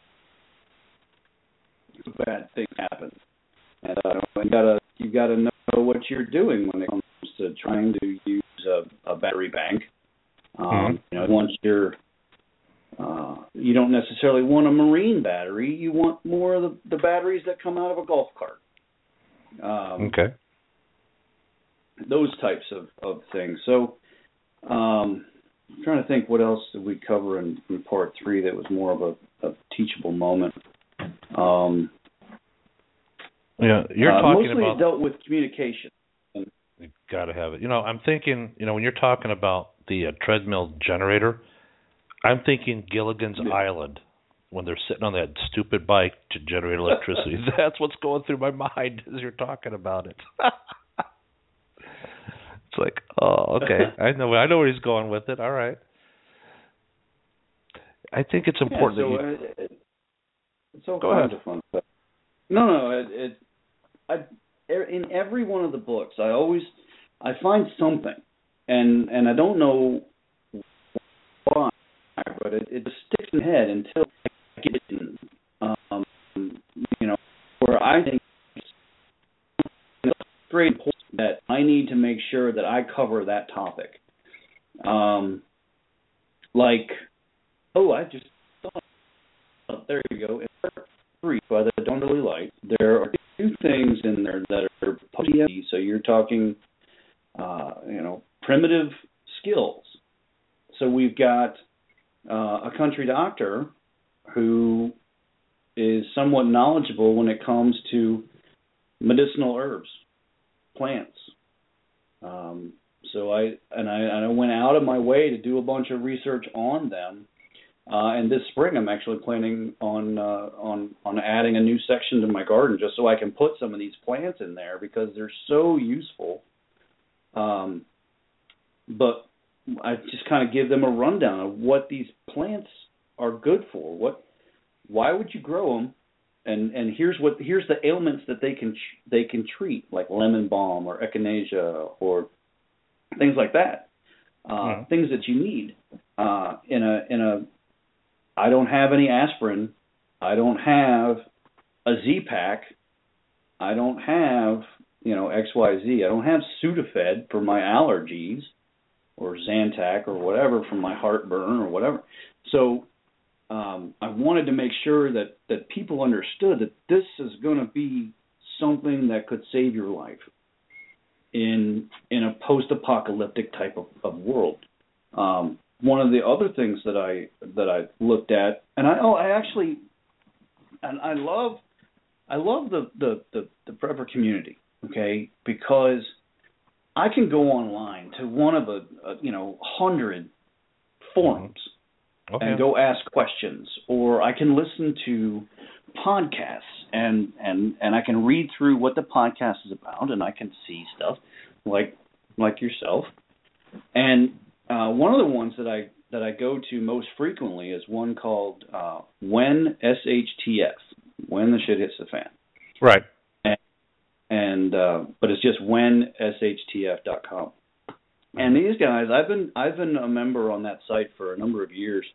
Bad things happen, and uh, you gotta you gotta know what you're doing when it comes to trying to use a, a battery bank. Um, mm-hmm. You know, once you're uh, you don't necessarily want a marine battery. You want more of the, the batteries that come out of a golf cart. Um, okay. Those types of, of things. So. Um, I'm trying to think what else did we cover in, in part three that was more of a, a teachable moment. Um, yeah, you're uh, talking mostly about dealt with communication. You got to have it. You know, I'm thinking. You know, when you're talking about the uh, treadmill generator, I'm thinking Gilligan's yeah. Island when they're sitting on that stupid bike to generate electricity. That's what's going through my mind as you're talking about it. It's like, oh, okay. I know. I know where he's going with it. All right. I think it's important yeah, so that you. It, it, it's all Go kinds ahead. of fun stuff. No, no. It, it, I, in every one of the books, I always, I find something, and and I don't know why, but it, it just sticks in the head until I get it. Um, you know, where I think it's great important that I need to make sure that I cover that topic. Um, like, oh, I just thought, oh, there you go. In part three, by the Don't Really Like, there are two things in there that are P M D. So you're talking, uh, you know, primitive skills. So we've got uh, a country doctor who is somewhat knowledgeable when it comes to medicinal herbs, plants. Um, so I and I and I went out of my way to do a bunch of research on them. Uh, and this spring, I'm actually planning on uh, on on adding a new section to my garden just so I can put some of these plants in there because they're so useful. Um, but I just kind of give them a rundown of what these plants are good for. What, why would you grow them? And and here's what here's the ailments that they can they can treat, like lemon balm or echinacea or things like that. Uh, mm-hmm. Things that you need uh, in a in a. I don't have any aspirin. I don't have a Z-Pak. I don't have you know X Y Z. I don't have Sudafed for my allergies, or Zantac or whatever for my heartburn or whatever. So um, I wanted to make sure that, that people understood that this is going to be something that could save your life in in a post-apocalyptic type of, of world. Um, one of the other things that I that I looked at, and I oh I actually, and I love I love the the, the, the prepper community, okay, because I can go online to one of a, a you know hundred forums okay. and go ask questions, or I can listen to podcasts and, and, and I can read through what the podcast is about, and I can see stuff like like yourself. And uh, one of the ones that I that I go to most frequently is one called uh, When S H T F, When the Shit Hits the Fan. Right. And, and uh, but it's just when S H T F dot com. And these guys, I've been I've been a member on that site for a number of years.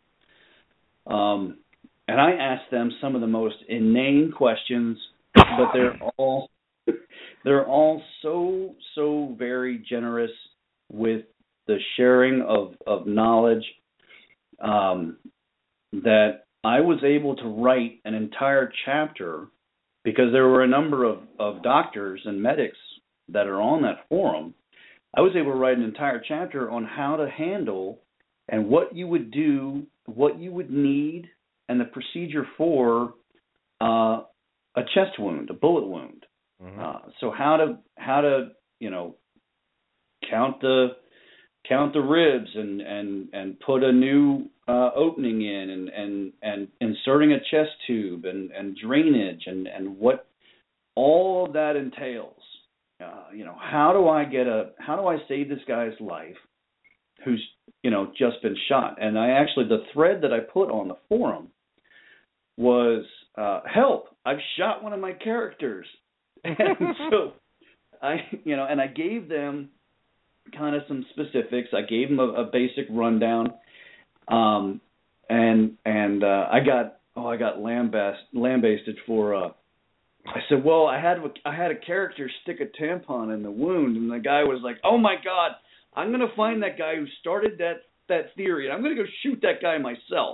Um, and I ask them some of the most inane questions, but they're all they're all so so very generous with the sharing of of knowledge um, that I was able to write an entire chapter because there were a number of, of doctors and medics that are on that forum. I was able to write an entire chapter on how to handle and what you would do, what you would need, and the procedure for uh, a chest wound, a bullet wound. Mm-hmm. Uh, so how to how to you know count the count the ribs and and, and put a new uh, opening in and, and and inserting a chest tube and, and drainage and, and what all of that entails. Uh, you know, how do I get a how do I save this guy's life who's you know just been shot? And I actually the thread that I put on the forum was uh, help! I've shot one of my characters, and so I you know and I gave them kind of some specifics. I gave them a, a basic rundown, um, and and uh, I got oh I got lambast, lambasted for. Uh, I said, well, I had I had a character stick a tampon in the wound, and the guy was like, oh my God, I'm going to find that guy who started that, that theory, and I'm going to go shoot that guy myself.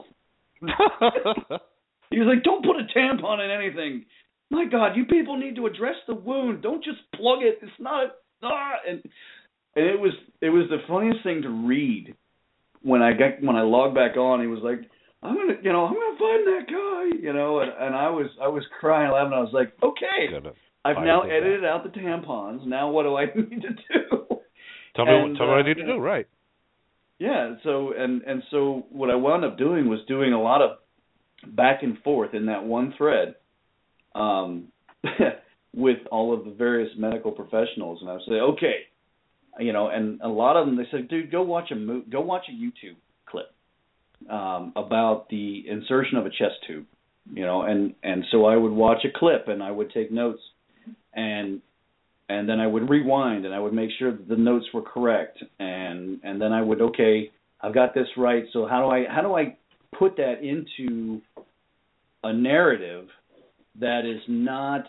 He was like, don't put a tampon in anything. My God, you people need to address the wound. Don't just plug it. It's not a, ah. And and it was it was the funniest thing to read when I got when I logged back on. He was like, I'm gonna, you know, I'm gonna find that guy, you know, and, and I was, I was crying laughing. I was like, okay, I've now edited out the tampons. Now what do I need to do? Tell me, and, tell me uh, what I need to do, right? Yeah. So and and so what I wound up doing was doing a lot of back and forth in that one thread, um, with all of the various medical professionals, and I would say, okay, you know, and a lot of them they said, dude, go watch a mo- go watch a YouTube clip. Um, about the insertion of a chest tube, you know, and, and so I would watch a clip and I would take notes, and and then I would rewind and I would make sure that the notes were correct, and and then I would okay, I've got this right. So how do I how do I put that into a narrative that is not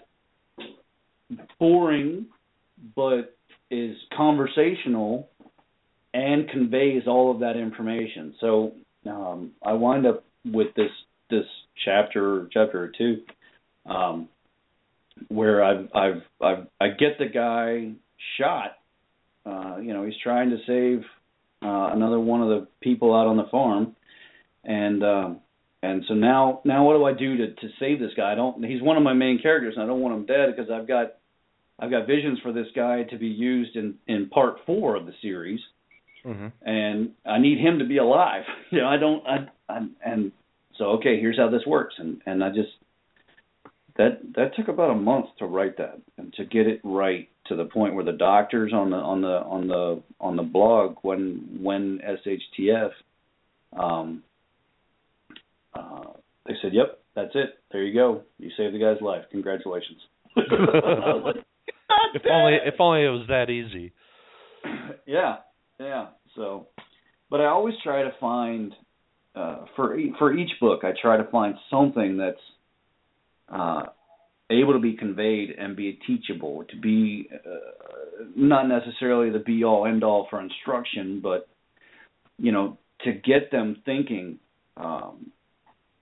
boring but is conversational and conveys all of that information? So Um, I wind up with this this chapter chapter or two, um, where I've I've I've I get the guy shot. Uh, you know, he's trying to save uh, another one of the people out on the farm, and um, and so now now what do I do to, to save this guy? I don't. He's one of my main characters, and I don't want him dead because I've got I've got visions for this guy to be used in, in part four of the series. Mm-hmm. And I need him to be alive. You know, I don't. I, I and so okay, here's how this works. And, and I just that that took about a month to write that and to get it right to the point where the doctors on the on the on the on the blog when when S H T F, um, uh, they said, yep, that's it. There you go. You saved the guy's life. Congratulations. like, if only if only it was that easy. Yeah. Yeah, so, but I always try to find, uh, for for each book, I try to find something that's uh, able to be conveyed and be teachable, to be uh, not necessarily the be-all, end-all for instruction, but, you know, to get them thinking um,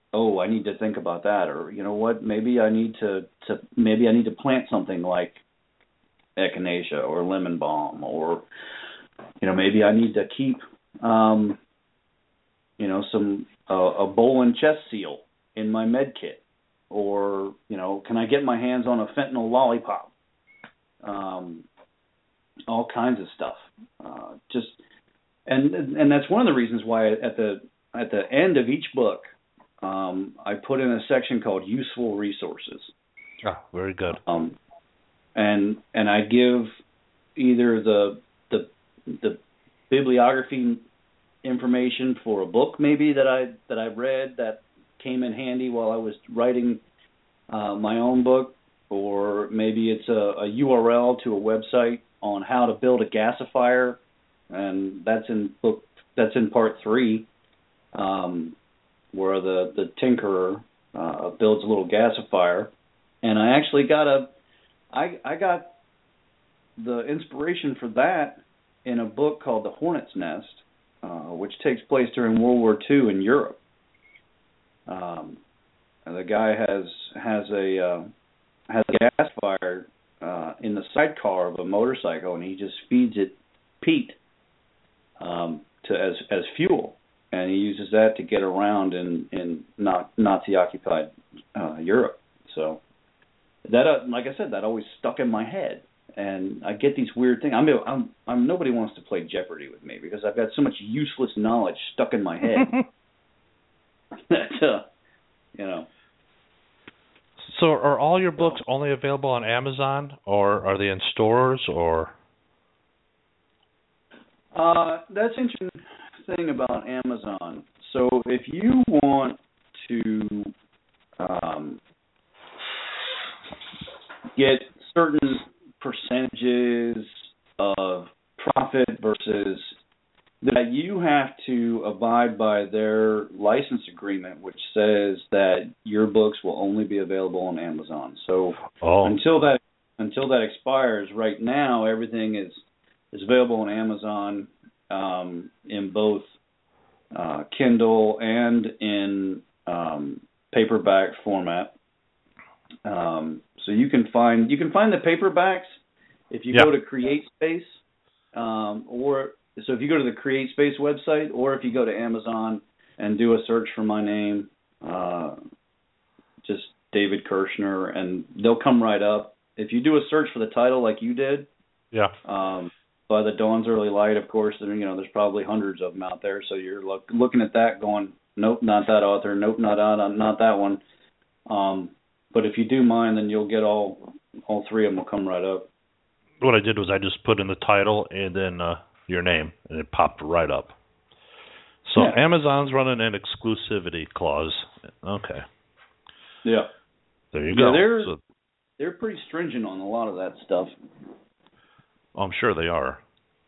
oh, I need to think about that, or you know what, maybe I need to, to maybe I need to plant something like echinacea or lemon balm, or you know maybe I need to keep um, you know some uh, a Bolin chest seal in my med kit, or you know can I get my hands on a fentanyl lollipop? Um, all kinds of stuff. Uh, just and and that's one of the reasons why at the at the end of each book, um, I put in a section called useful resources. Ah, very good. Um, and and I give either the the the bibliography information for a book maybe that I that I read that came in handy while I was writing uh, my own book, or maybe it's a, a U R L to a website on how to build a gasifier, and that's in book that's in part three, um, where the the tinkerer uh, builds a little gasifier, and I actually got a I I got the inspiration for that in a book called The Hornet's Nest, uh, which takes place during World War Two in Europe. Um, and the guy has has a uh, has a gasifier uh, in the sidecar of a motorcycle, and he just feeds it peat um, to as as fuel, and he uses that to get around in in Nazi occupied uh, Europe. So that, uh, like I said, that always stuck in my head, and I get these weird things. I'm, I'm I'm nobody wants to play Jeopardy with me because I've got so much useless knowledge stuck in my head that uh, you know. So are all your books only available on Amazon, or are they in stores, or? Uh, that's an interesting thing about Amazon. So if you want to um, get certain percentages of profit versus that, you have to abide by their license agreement, which says that your books will only be available on Amazon. So oh. until that until that expires, right now everything is is available on Amazon um, in both uh, Kindle and in um, paperback format. Um, so you can find you can find the paperbacks if you yeah. go to CreateSpace, um, or so if you go to the CreateSpace website, or if you go to Amazon and do a search for my name, uh, just David Kirshner, and they'll come right up. If you do a search for the title like you did, yeah, um, by the Dawn's Early Light, of course, there, you know, there's probably hundreds of them out there. So you're look, looking at that, going, nope, not that author, nope, not that, not that one. Um, but if you do mine, then you'll get all all three of them will come right up. What I did was I just put in the title and then uh, your name, and it popped right up. So yeah. Amazon's running an exclusivity clause. Okay. Yeah. There you go. Yeah, they're, so, they're pretty stringent on a lot of that stuff. I'm sure they are.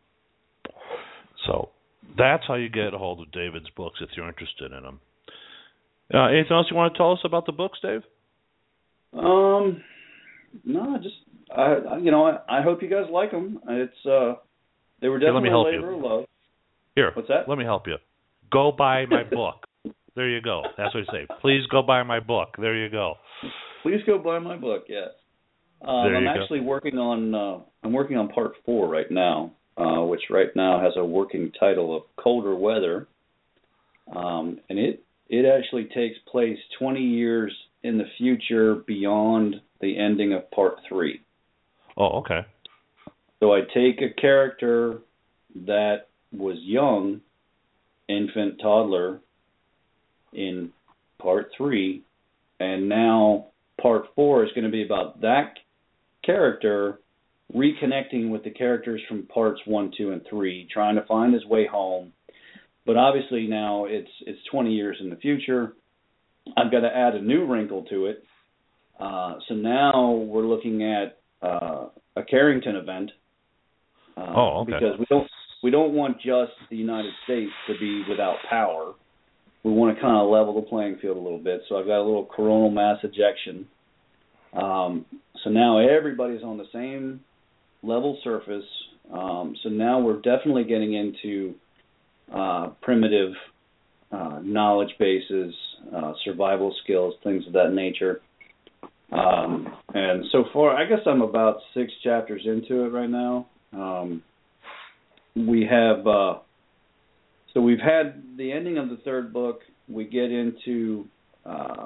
So that's how you get a hold of David's books if you're interested in them. Uh, anything else you want to tell us about the books, Dave? Um, no, just I, you know, I, I hope you guys like them. It's uh, they were definitely Here, let me help a labor you. of love. Here, what's that? Let me help you. Go buy my book. There you go. That's what I say. Please go buy my book. There you go. Please go buy my book. Yes. Um, I'm actually go. working on uh, I'm working on part four right now, uh, which right now has a working title of Colder Weather, um, and it it actually takes place twenty years in the future beyond the ending of part three. Oh, okay. So I take a character that was young, infant, toddler, in part three, and now part four is going to be about that character reconnecting with the characters from parts one, two, and three, trying to find his way home. But obviously now it's it's twenty years in the future. I've got to add a new wrinkle to it. Uh, so now we're looking at uh, a Carrington event. Uh, oh, okay. Because we don't we don't want just the United States to be without power. We want to kind of level the playing field a little bit. So I've got a little coronal mass ejection. Um, so now everybody's on the same level surface. Um, so now we're definitely getting into uh, primitive uh, knowledge bases, uh, survival skills, things of that nature. Um, and so far, I guess I'm about six chapters into it right now. Um, we have, uh, so we've had the ending of the third book. We get into uh,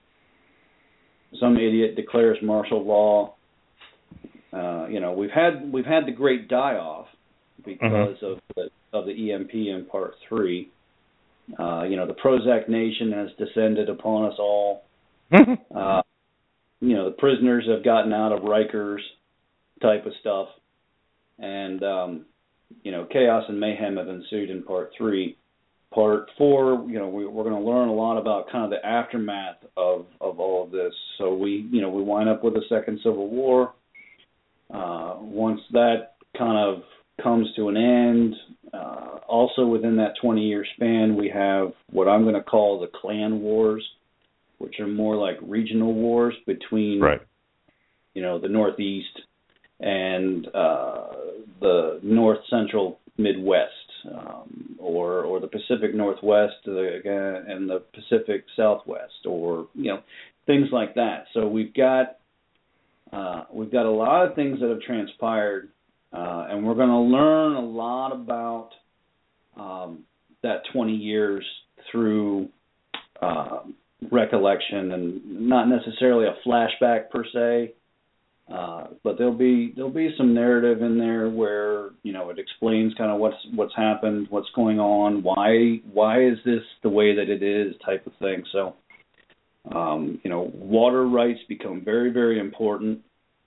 some idiot declares martial law. Uh, you know, we've had we've had the great die-off because mm-hmm. of the of the E M P in part three. Uh, you know, the Prozac Nation has descended upon us all. uh, you know, the prisoners have gotten out of Rikers, type of stuff, and um, you know, chaos and mayhem have ensued in part three. Part four, you know, we, we're going to learn a lot about kind of the aftermath of of all of this. So we, you know, we wind up with a second Civil War. Uh, once that kind of comes to an end, uh, also within that twenty-year span, we have what I'm going to call the clan wars, which are more like regional wars between, right. you know, the Northeast and uh, the North Central Midwest, um, or or the Pacific Northwest uh, and the Pacific Southwest, or you know, things like that. So we've got uh, we've got a lot of things that have transpired. Uh, and we're going to learn a lot about um, that twenty years through uh, recollection, and not necessarily a flashback per se, uh, but there'll be there'll be some narrative in there where you know it explains kind of what's what's happened, what's going on, why why is this the way that it is, type of thing. So um, you know, water rights become very, very important.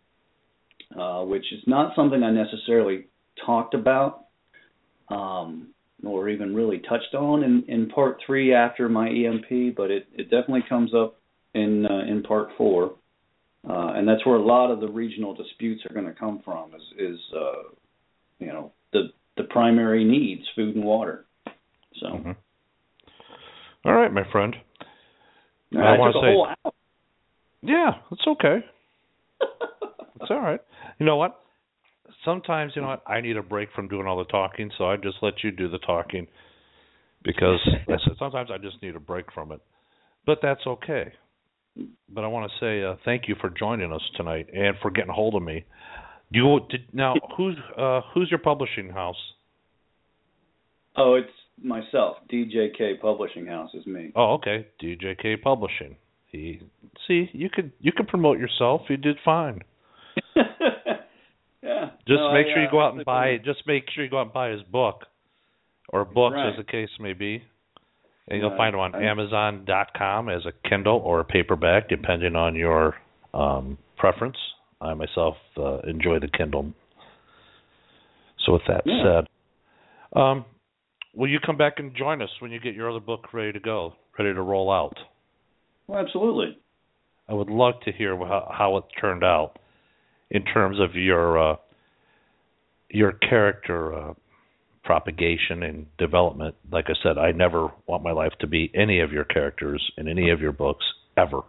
Uh, which is not something I necessarily talked about, um, or even really touched on in, in part three after my E M P, but it, it definitely comes up in uh, in part four, uh, and that's where a lot of the regional disputes are going to come from. Is, is uh, you know the the primary needs, food and water. So, mm-hmm. All right, my friend. Now, I, I want to say, whole hour. Yeah, it's okay. It's all right. You know what? Sometimes, you know what? I need a break from doing all the talking, so I just let you do the talking because sometimes I just need a break from it. But that's okay. But I want to say uh, thank you for joining us tonight and for getting a hold of me. You did, now, who's uh, who's your publishing house? Oh, it's myself. D J K Publishing House is me. Oh, okay. D J K Publishing. He, see, you could you could promote yourself. You did fine. Yeah. Just no, make I, sure you uh, go out and buy. Just make sure you go out and buy his book, or books, right. as the case may be. And you'll right. find them on I, Amazon dot com as a Kindle or a paperback, depending on your um, preference. I myself uh, enjoy the Kindle. So with that yeah. said, um, will you come back and join us when you get your other book ready to go, ready to roll out? Well, absolutely. I would love to hear how, how it turned out in terms of your uh, your character uh, propagation and development. Like I said, I never want my life to be any of your characters in any of your books, ever.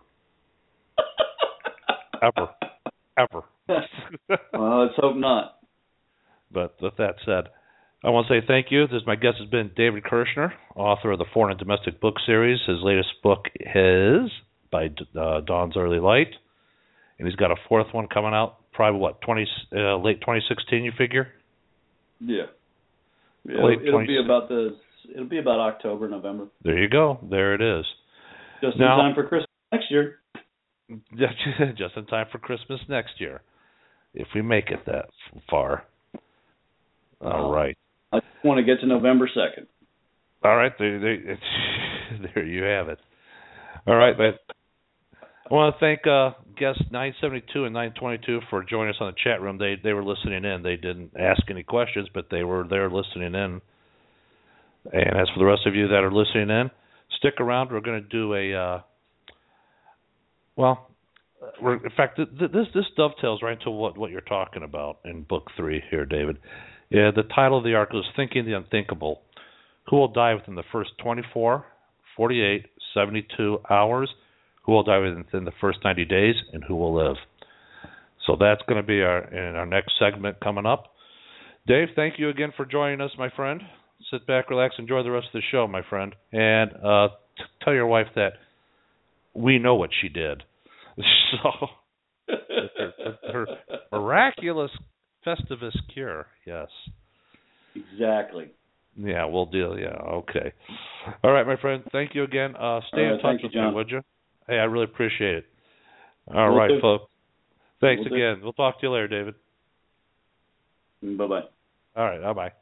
ever. Ever. Well, let's hope not. But with that said, I want to say thank you. This my guest has been David Kirshner, author of the Foreign and Domestic Book Series. His latest book is by uh, Dawn's Early Light, and he's got a fourth one coming out. Probably what twenty uh, late twenty sixteen? You figure? Yeah. yeah it'll, it'll be about the. It'll be about October, November. There you go. There it is. Just now, in time for Christmas next year. Just in time for Christmas next year, if we make it that far. All uh, right. I just want to get to November second. All right. There, there, there you have it. All right, man. I want to thank uh, guests nine seventy-two and nine twenty-two for joining us on the chat room. They they were listening in. They didn't ask any questions, but they were there listening in. And as for the rest of you that are listening in, stick around. We're going to do a, uh, well, we're, in fact, th- th- this this dovetails right into what, what you're talking about in book three here, David. Yeah, the title of the article is Thinking the Unthinkable. Who will die within the first twenty-four, forty-eight, seventy-two hours? Who will die within the first ninety days, and who will live? So that's going to be our in our next segment coming up. Dave, thank you again for joining us, my friend. sit back, relax, enjoy the rest of the show, my friend, and uh, t- tell your wife that we know what she did. So, her, her miraculous Festivus cure, yes. Exactly. Yeah, we'll deal. Yeah, okay. All right, my friend. Thank you again. Uh, stay right, in touch you, with John. me, would you? Hey, I really appreciate it. All Will right, do. folks. Thanks Will again. do. We'll talk to you later, David. Bye-bye. All right, bye-bye.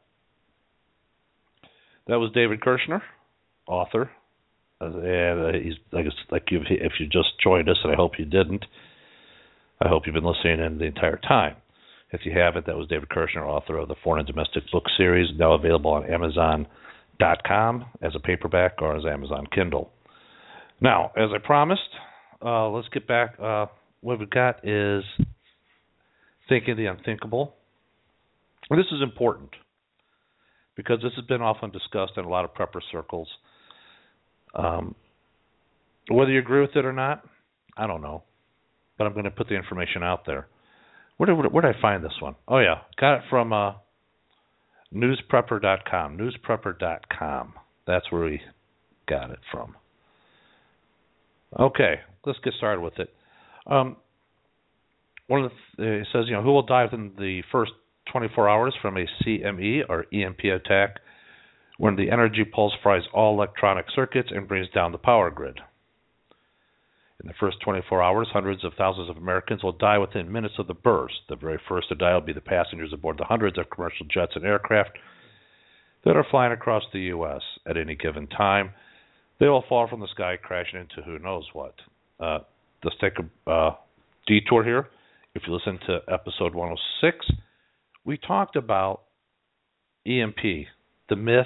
That was David Kirshner, author. Uh, and uh, he's like, like you, if you just joined us, and I hope you didn't, I hope you've been listening in the entire time. If you haven't, that was David Kirshner, author of the Foreign and Domestic book series, now available on Amazon dot com as a paperback or as Amazon Kindle. Now, as I promised, uh, let's get back. Uh, what we've got is Thinking the Unthinkable. And this is important because this has been often discussed in a lot of prepper circles. Um, whether you agree with it or not, I don't know. But I'm going to put the information out there. Where did, where did I find this one? Oh, yeah. Got it from uh, news prepper dot com. news prepper dot com. That's where we got it from. Okay, let's get started with it. Um, one of the, uh, it says, you know, who will die within the first twenty-four hours from a C M E or E M P attack when the energy pulse fries all electronic circuits and brings down the power grid? In the first twenty-four hours, hundreds of thousands of Americans will die within minutes of the burst. The very first to die will be the passengers aboard the hundreds of commercial jets and aircraft that are flying across the U S at any given time. They will fall from the sky, crashing into who knows what. Uh, let's take a uh, detour here. If you listen to episode one oh six, we talked about E M P, the myth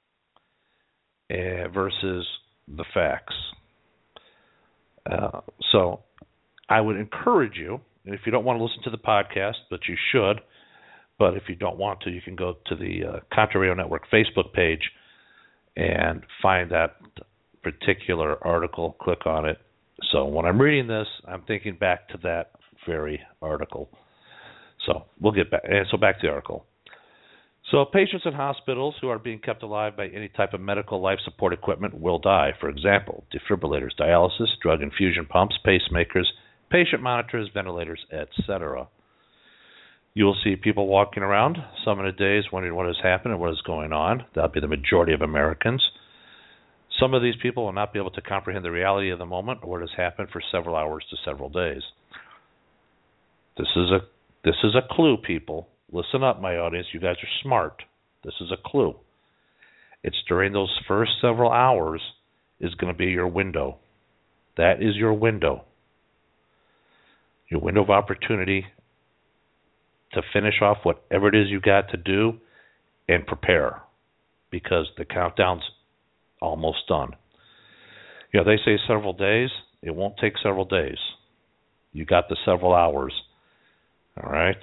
uh, versus the facts. Uh, so I would encourage you, and if you don't want to listen to the podcast, but you should, but if you don't want to, you can go to the uh, Contra Radio Network Facebook page and find that particular article, click on it. So when I'm reading this, I'm thinking back to that very article. So we'll get back. And so back to the article. So patients in hospitals who are being kept alive by any type of medical life support equipment will die. For example, defibrillators, dialysis, drug infusion pumps, pacemakers, patient monitors, ventilators, et cetera. You will see people walking around, some in a daze, wondering what has happened and what is going on. That'll be the majority of Americans. Some of these people will not be able to comprehend the reality of the moment or what has happened for several hours to several days. This is a this is a clue, people. Listen up, my audience. You guys are smart. This is a clue. It's during those first several hours is going to be your window. That is your window. Your window of opportunity to finish off whatever it is you got to do and prepare, because the countdown's almost done. You know, they say several days. It won't take several days. You got the several hours. All right?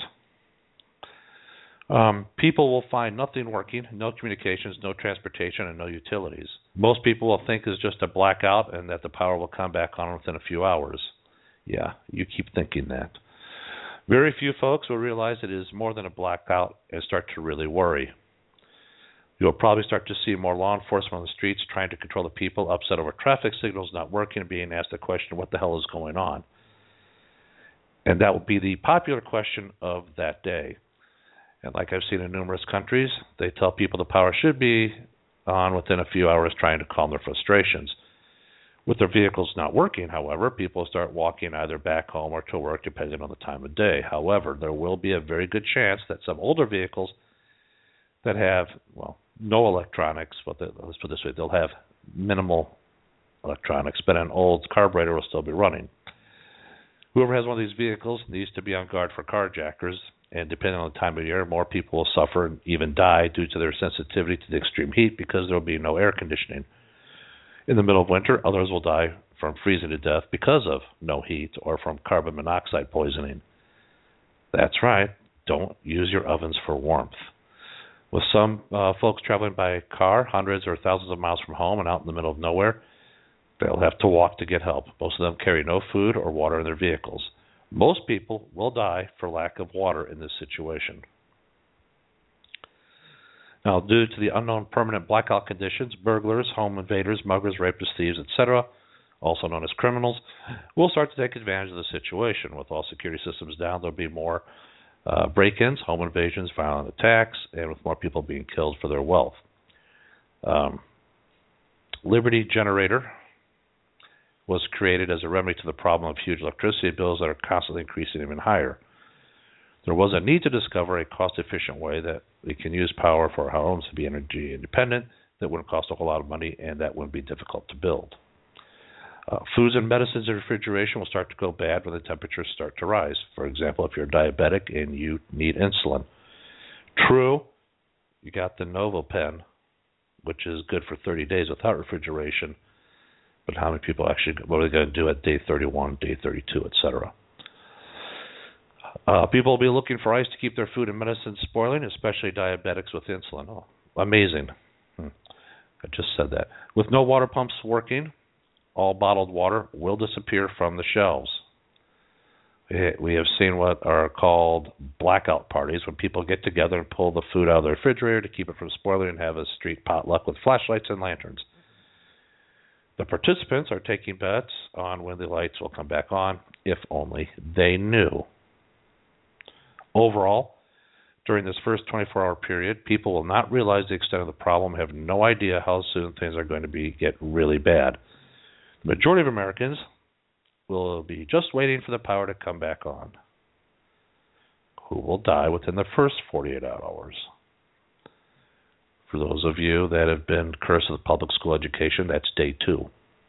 Um, people will find nothing working, no communications, no transportation, and no utilities. Most people will think it's just a blackout and that the power will come back on within a few hours. Yeah, you keep thinking that. Very few folks will realize it is more than a blackout and start to really worry. You'll probably start to see more law enforcement on the streets trying to control the people, upset over traffic signals not working, and being asked the question, what the hell is going on? And that will be the popular question of that day. And like I've seen in numerous countries, they tell people the power should be on within a few hours, trying to calm their frustrations. With their vehicles not working, however, people start walking either back home or to work, depending on the time of day. However, there will be a very good chance that some older vehicles that have, well, no electronics, but they, let's put it this way, they'll have minimal electronics, but an old carburetor will still be running. Whoever has one of these vehicles needs to be on guard for carjackers, and depending on the time of year, more people will suffer and even die due to their sensitivity to the extreme heat because there will be no air conditioning. In the middle of winter, others will die from freezing to death because of no heat or from carbon monoxide poisoning. That's right, don't use your ovens for warmth. With some uh, folks traveling by car, hundreds or thousands of miles from home and out in the middle of nowhere, they'll have to walk to get help. Most of them carry no food or water in their vehicles. Most people will die for lack of water in this situation. Now, due to the unknown permanent blackout conditions, burglars, home invaders, muggers, rapists, thieves, et cetera, also known as criminals, will start to take advantage of the situation. With all security systems down, there'll be more uh, break-ins, home invasions, violent attacks, and with more people being killed for their wealth. Um, Liberty Generator was created as a remedy to the problem of huge electricity bills that are constantly increasing even higher. There was a need to discover a cost-efficient way that we can use power for our homes to be energy independent that wouldn't cost a whole lot of money and that wouldn't be difficult to build. Uh, foods and medicines in refrigeration will start to go bad when the temperatures start to rise. For example, if you're diabetic and you need insulin. True, you got the NovoPen, which is good for thirty days without refrigeration, but how many people actually, what are they going to do at day thirty-one, day thirty-two, et cetera? Uh, people will be looking for ice to keep their food and medicine spoiling, especially diabetics with insulin. Oh, amazing. Hmm. I just said that. With no water pumps working, all bottled water will disappear from the shelves. We have seen what are called blackout parties, when people get together and pull the food out of the refrigerator to keep it from spoiling and have a street potluck with flashlights and lanterns. The participants are taking bets on when the lights will come back on, if only they knew. Overall, during this first twenty-four hour period, people will not realize the extent of the problem, have no idea how soon things are going to be get really bad. The majority of Americans will be just waiting for the power to come back on, who will die within the first forty-eight hours. For those of you that have been cursed with public school education, that's day two.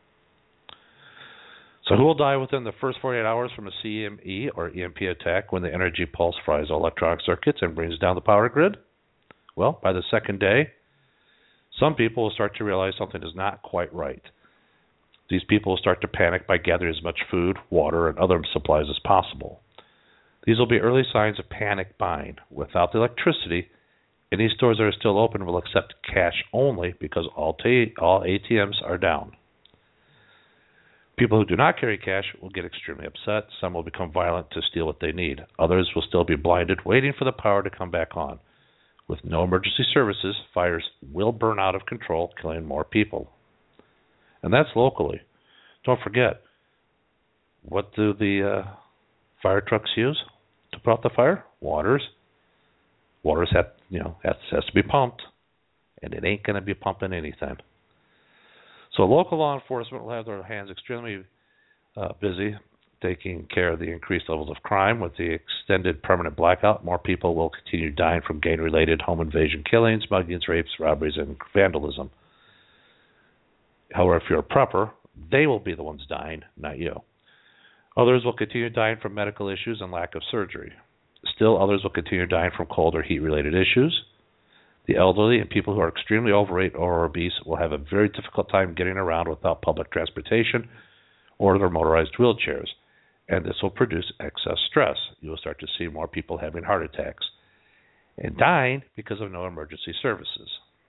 So who will die within the first forty-eight hours from a C M E or E M P attack when the energy pulse fries all electronic circuits and brings down the power grid? Well, by the second day, some people will start to realize something is not quite right. These people will start to panic by gathering as much food, water, and other supplies as possible. These will be early signs of panic buying. Without the electricity, any stores that are still open will accept cash only because all, t- all A T Ms are down. People who do not carry cash will get extremely upset. Some will become violent to steal what they need. Others will still be blinded, waiting for the power to come back on. With no emergency services, fires will burn out of control, killing more people. And that's locally. Don't forget, what do the uh, fire trucks use to put out the fire? Waters. Waters have, you know, has, has to be pumped, and it ain't going to be pumping anything. So local law enforcement will have their hands extremely uh, busy taking care of the increased levels of crime. With the extended permanent blackout, more people will continue dying from gang-related home invasion killings, muggings, rapes, robberies, and vandalism. However, if you're a prepper, they will be the ones dying, not you. Others will continue dying from medical issues and lack of surgery. Still, others will continue dying from cold or heat-related issues. The elderly and people who are extremely overweight or obese will have a very difficult time getting around without public transportation or their motorized wheelchairs, and this will produce excess stress. You will start to see more people having heart attacks and dying because of no emergency services.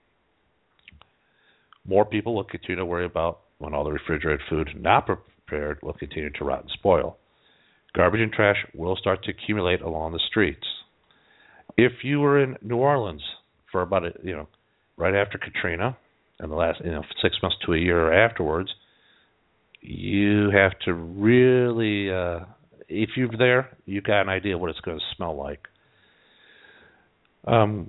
More people will continue to worry about when all the refrigerated food not prepared will continue to rot and spoil. Garbage and trash will start to accumulate along the streets. If you were in New Orleans for about a, you know, right after Katrina, and the last, you know, six months to a year afterwards, you have to really, uh, if you're there, you've got an idea what it's going to smell like. Um,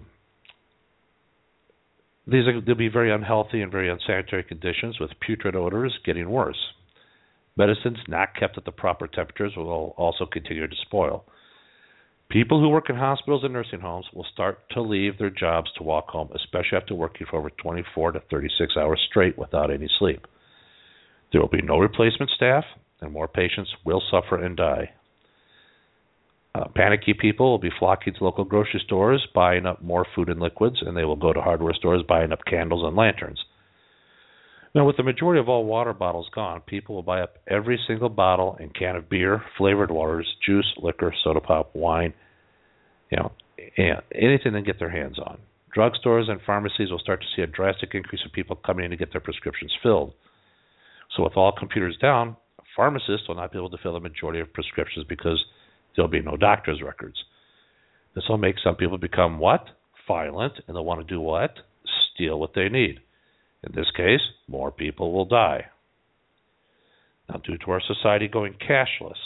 these are, they'll be very unhealthy and very unsanitary conditions with putrid odors getting worse. Medicines not kept at the proper temperatures will also continue to spoil. People who work in hospitals and nursing homes will start to leave their jobs to walk home, especially after working for over twenty-four to thirty-six hours straight without any sleep. There will be no replacement staff, and more patients will suffer and die. Uh, panicky people will be flocking to local grocery stores, buying up more food and liquids, and they will go to hardware stores buying up candles and lanterns. Now, with the majority of all water bottles gone, people will buy up every single bottle and can of beer, flavored waters, juice, liquor, soda pop, wine, you know, anything they can get their hands on. Drugstores and pharmacies will start to see a drastic increase of people coming in to get their prescriptions filled. So with all computers down, pharmacists will not be able to fill the majority of prescriptions because there'll be no doctor's records. This will make some people become what? violent, and they'll want to do what? Steal what they need. In this case, more people will die. Now, due to our society going cashless,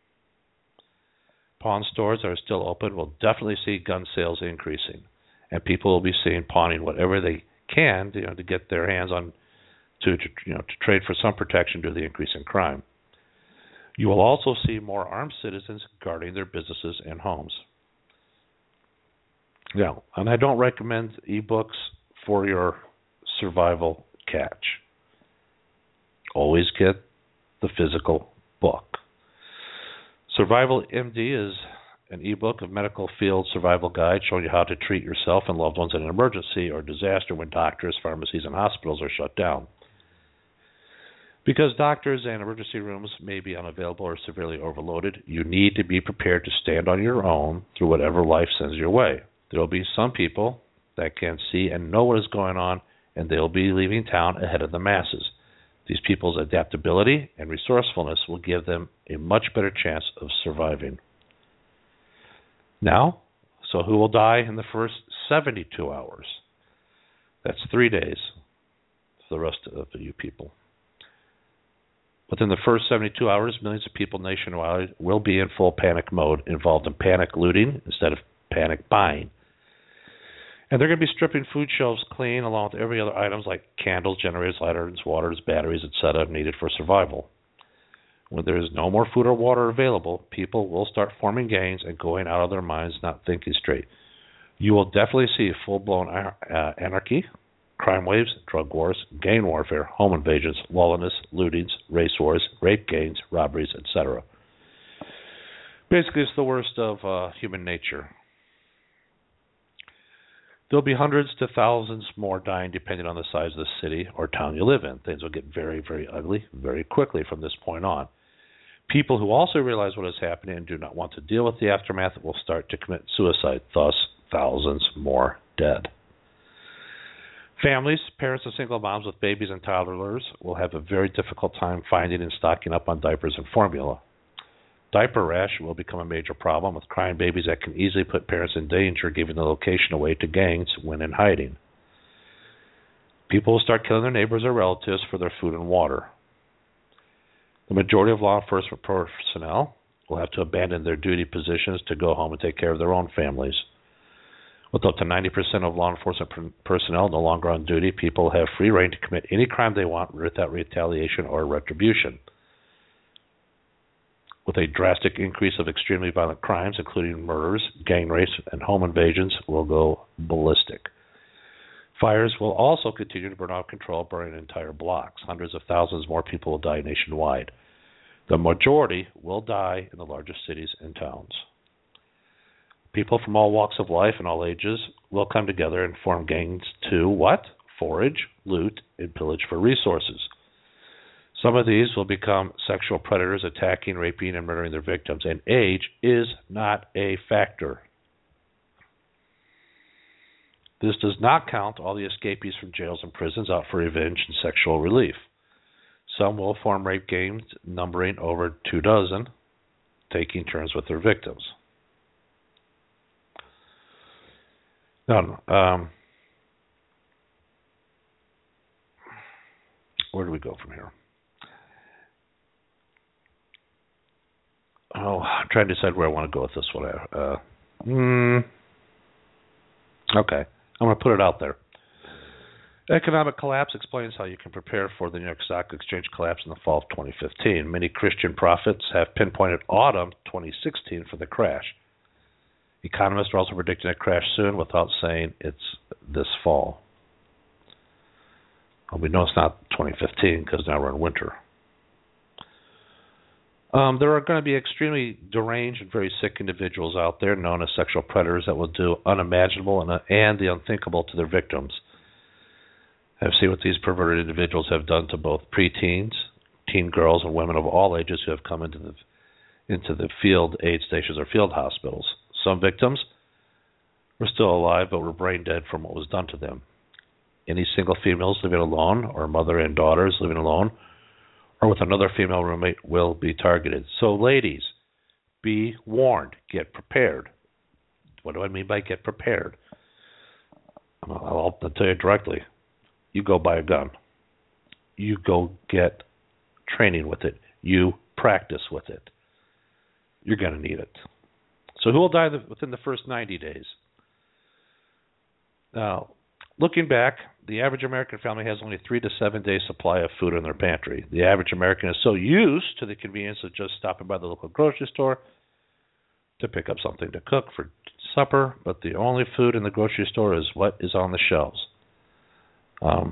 pawn stores that are still open will definitely see gun sales increasing, and people will be seen pawning whatever they can, you know, to get their hands on, to, to you know, to trade for some protection due to the increase in crime. You will also see more armed citizens guarding their businesses and homes. Now, and I don't recommend ebooks for your survival catch. Always get the physical book. Survival M D is an ebook of medical field survival guide showing you how to treat yourself and loved ones in an emergency or disaster when doctors, pharmacies, and hospitals are shut down. Because doctors and emergency rooms may be unavailable or severely overloaded, you need to be prepared to stand on your own through whatever life sends your way. There will be some people that can see and know what is going on, and they'll be leaving town ahead of the masses. These people's adaptability and resourcefulness will give them a much better chance of surviving. Now, so who will die in the first seventy-two hours? That's three days for the rest of you people. Within the first seventy-two hours, millions of people nationwide will be in full panic mode, involved in panic looting instead of panic buying. And they're going to be stripping food shelves clean along with every other items like candles, generators, lighters, waters, batteries, et cetera needed for survival. When there is no more food or water available, people will start forming gangs and going out of their minds, not thinking straight. You will definitely see full-blown uh, anarchy, crime waves, drug wars, gang warfare, home invasions, lawlessness, lootings, race wars, rape gangs, robberies, et cetera. Basically, it's the worst of uh, human nature. There'll be hundreds to thousands more dying depending on the size of the city or town you live in. Things will get very, very ugly very quickly from this point on. People who also realize what is happening and do not want to deal with the aftermath will start to commit suicide, thus thousands more dead. Families, parents and single moms with babies and toddlers will have a very difficult time finding and stocking up on diapers and formula. Diaper rash will become a major problem with crying babies that can easily put parents in danger, giving the location away to gangs when in hiding. People will start killing their neighbors or relatives for their food and water. The majority of law enforcement personnel will have to abandon their duty positions to go home and take care of their own families. With up to ninety percent of law enforcement personnel no longer on duty, people have free rein to commit any crime they want without retaliation or retribution. With a drastic increase of extremely violent crimes, including murders, gang rapes, and home invasions, will go ballistic. Fires will also continue to burn out of control, burning entire blocks. Hundreds of thousands more people will die nationwide. The majority will die in the largest cities and towns. People from all walks of life and all ages will come together and form gangs to what? Forage, loot, and pillage for resources. Some of these will become sexual predators, attacking, raping, and murdering their victims, and age is not a factor. This does not count all the escapees from jails and prisons out for revenge and sexual relief. Some will form rape gangs numbering over two dozen, taking turns with their victims. Now, um, where do we go from here? Oh, I'm trying to decide where I want to go with this one. Uh, mm, okay, I'm going to put it out there. Economic collapse explains how you can prepare for the New York Stock Exchange collapse in the fall of twenty fifteen. Many Christian prophets have pinpointed autumn twenty sixteen for the crash. Economists are also predicting a crash soon without saying it's this fall. Well, we know it's not twenty fifteen because now we're in winter. Um, there are going to be extremely deranged and very sick individuals out there known as sexual predators that will do unimaginable and, uh, and the unthinkable to their victims. I've seen what these perverted individuals have done to both preteens, teen girls, and women of all ages who have come into the into the field aid stations or field hospitals. Some victims were still alive but were brain dead from what was done to them. Any single females living alone or mother and daughters living alone or with another female roommate will be targeted. So ladies, be warned. Get prepared. What do I mean by get prepared? I'll, I'll tell you directly, you go buy a gun. You go get training with it. You practice with it. You're going to need it. So who will die the, within the first ninety days? Now, looking back, the average American family has only three to seven days supply of food in their pantry. The average American is so used to the convenience of just stopping by the local grocery store to pick up something to cook for supper, but the only food in the grocery store is what is on the shelves. Um,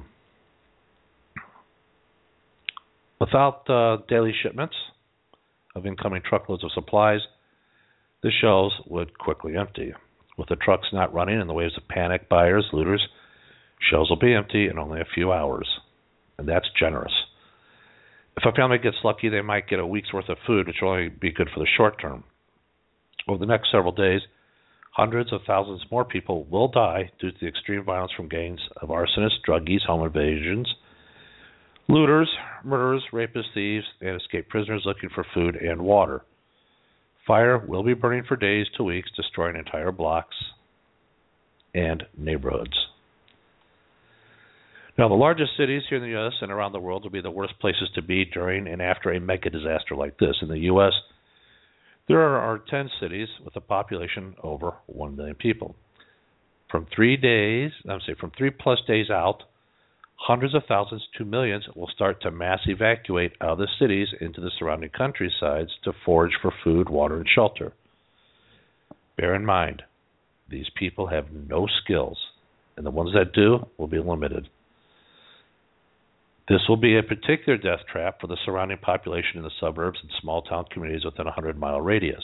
without uh, daily shipments of incoming truckloads of supplies, the shelves would quickly empty. With the trucks not running and the waves of panic buyers, looters, shelves will be empty in only a few hours, and that's generous. If a family gets lucky, they might get a week's worth of food, which will only be good for the short term. Over the next several days, hundreds of thousands more people will die due to the extreme violence from gangs of arsonists, druggies, home invasions, looters, murderers, rapists, thieves, and escaped prisoners looking for food and water. Fire will be burning for days to weeks, destroying entire blocks and neighborhoods. Now, the largest cities here in the U S and around the world will be the worst places to be during and after a mega disaster like this. In the U S, there are ten cities with a population over one million people. From three days, I'm saying from three plus days out, hundreds of thousands to millions will start to mass evacuate out of the cities into the surrounding countrysides to forage for food, water, and shelter. Bear in mind, these people have no skills, and the ones that do will be limited. This will be a particular death trap for the surrounding population in the suburbs and small town communities within a hundred mile radius.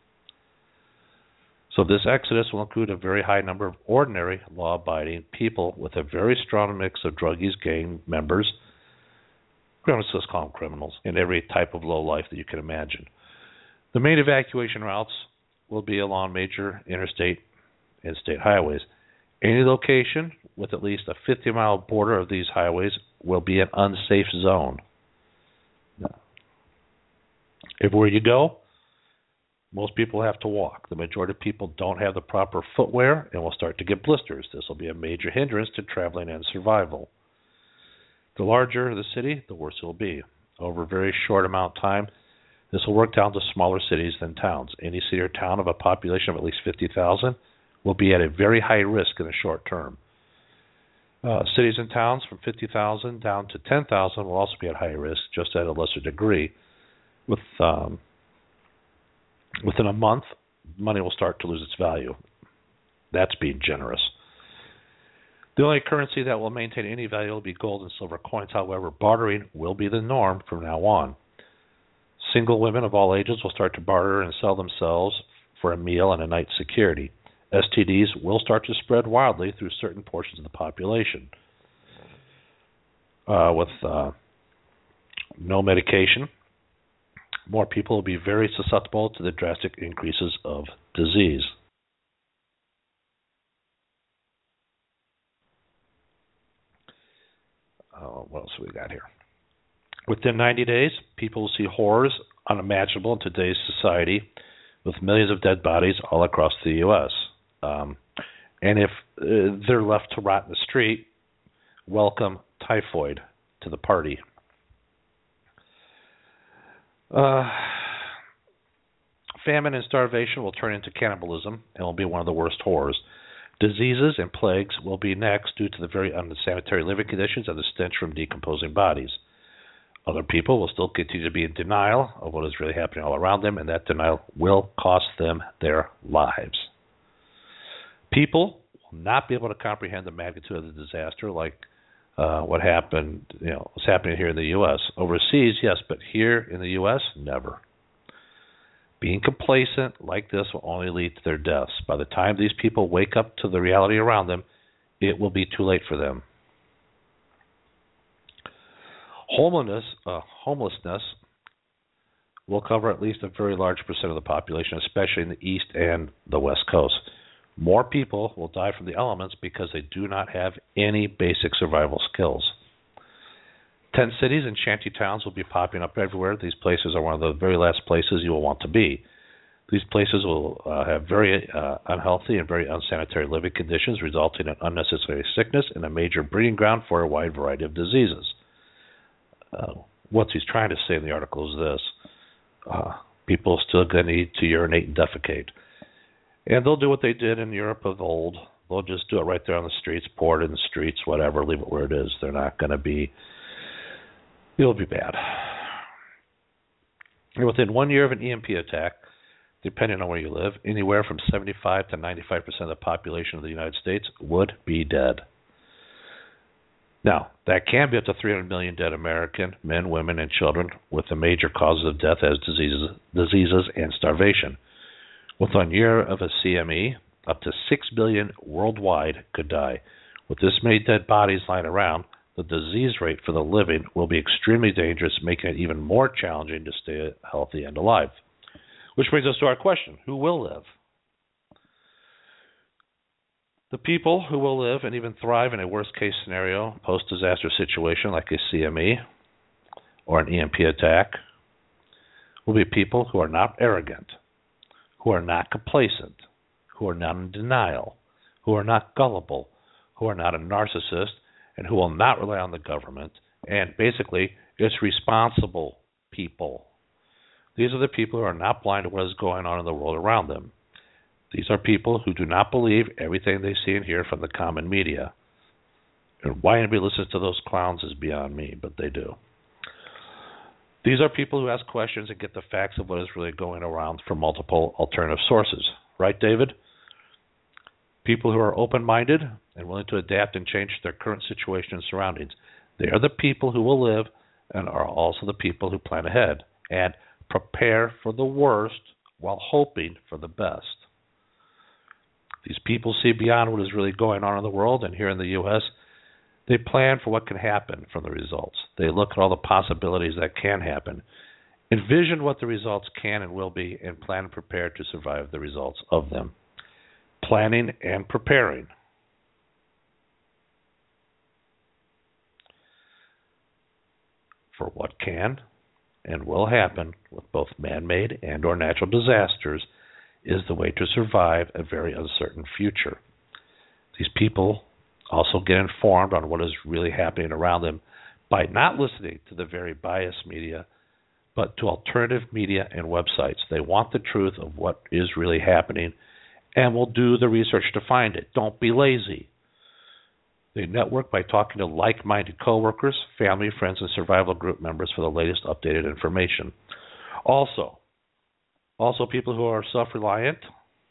So this exodus will include a very high number of ordinary, law-abiding people with a very strong mix of druggies, gang members, criminals, let's call them criminals, and every type of low life that you can imagine. The main evacuation routes will be along major interstate and state highways. Any location with at least a fifty mile border of these highways will be an unsafe zone. Everywhere you go, most people have to walk. The majority of people don't have the proper footwear and will start to get blisters. This will be a major hindrance to traveling and survival. The larger the city, the worse it will be. Over a very short amount of time, this will work down to smaller cities than towns. Any city or town of a population of at least fifty thousand will be at a very high risk in the short term. Uh, cities and towns from fifty thousand down to ten thousand will also be at high risk, just at a lesser degree. With um, within a month, money will start to lose its value. That's being generous. The only currency that will maintain any value will be gold and silver coins. However, bartering will be the norm from now on. Single women of all ages will start to barter and sell themselves for a meal and a night's security. S T Ds will start to spread wildly through certain portions of the population. Uh, with uh, no medication, more people will be very susceptible to the drastic increases of disease. Uh, what else have we got here? Within ninety days, people will see horrors unimaginable in today's society, with millions of dead bodies all across the U S Um, and if uh, they're left to rot in the street, welcome typhoid to the party. Uh, famine and starvation will turn into cannibalism and will be one of the worst horrors. Diseases and plagues will be next due to the very unsanitary living conditions and the stench from decomposing bodies. Other people will still continue to be in denial of what is really happening all around them, and that denial will cost them their lives. People will not be able to comprehend the magnitude of the disaster like uh, what happened, you know, what's happening here in the U S Overseas, yes, but here in the U S, never. Being complacent like this will only lead to their deaths. By the time these people wake up to the reality around them, it will be too late for them. Homelessness, uh, homelessness will cover at least a very large percent of the population, especially in the East and the West Coast. More people will die from the elements because they do not have any basic survival skills. Tent cities and shanty towns will be popping up everywhere. These places are one of the very last places you will want to be. These places will uh, have very uh, unhealthy and very unsanitary living conditions, resulting in unnecessary sickness and a major breeding ground for a wide variety of diseases. Uh, what he's trying to say in the article is this. Uh, people are still going to need to urinate and defecate. And they'll do what they did in Europe of old. They'll just do it right there on the streets, pour it in the streets, whatever, leave it where it is. They're not going to be, it'll be bad. And within one year of an E M P attack, depending on where you live, anywhere from seventy-five to ninety-five percent of the population of the United States would be dead. Now, that can be up to three hundred million dead American men, women, and children, with the major causes of death as diseases, diseases and starvation. With one year of a C M E, up to six billion worldwide could die. With this many dead bodies lying around, the disease rate for the living will be extremely dangerous, making it even more challenging to stay healthy and alive. Which brings us to our question, who will live? The people who will live and even thrive in a worst-case scenario, post-disaster situation like a C M E or an E M P attack, will be people who are not arrogant, who are not complacent, who are not in denial, who are not gullible, who are not a narcissist, and who will not rely on the government, and basically, it's responsible people. These are the people who are not blind to what is going on in the world around them. These are people who do not believe everything they see and hear from the common media. And why anybody listens to those clowns is beyond me, but they do. These are people who ask questions and get the facts of what is really going around from multiple alternative sources. Right, David? People who are open-minded and willing to adapt and change their current situation and surroundings. They are the people who will live and are also the people who plan ahead and prepare for the worst while hoping for the best. These people see beyond what is really going on in the world, and here in the U S, they plan for what can happen from the results. They look at all the possibilities that can happen, envision what the results can and will be, and plan and prepare to survive the results of them. Planning and preparing. For what can and will happen with both man-made and or natural disasters is the way to survive a very uncertain future. These people also get informed on what is really happening around them by not listening to the very biased media, but to alternative media and websites. They want the truth of what is really happening and will do the research to find it. Don't be lazy. They network by talking to like-minded coworkers, family, friends, and survival group members for the latest updated information. Also, also people who are self-reliant,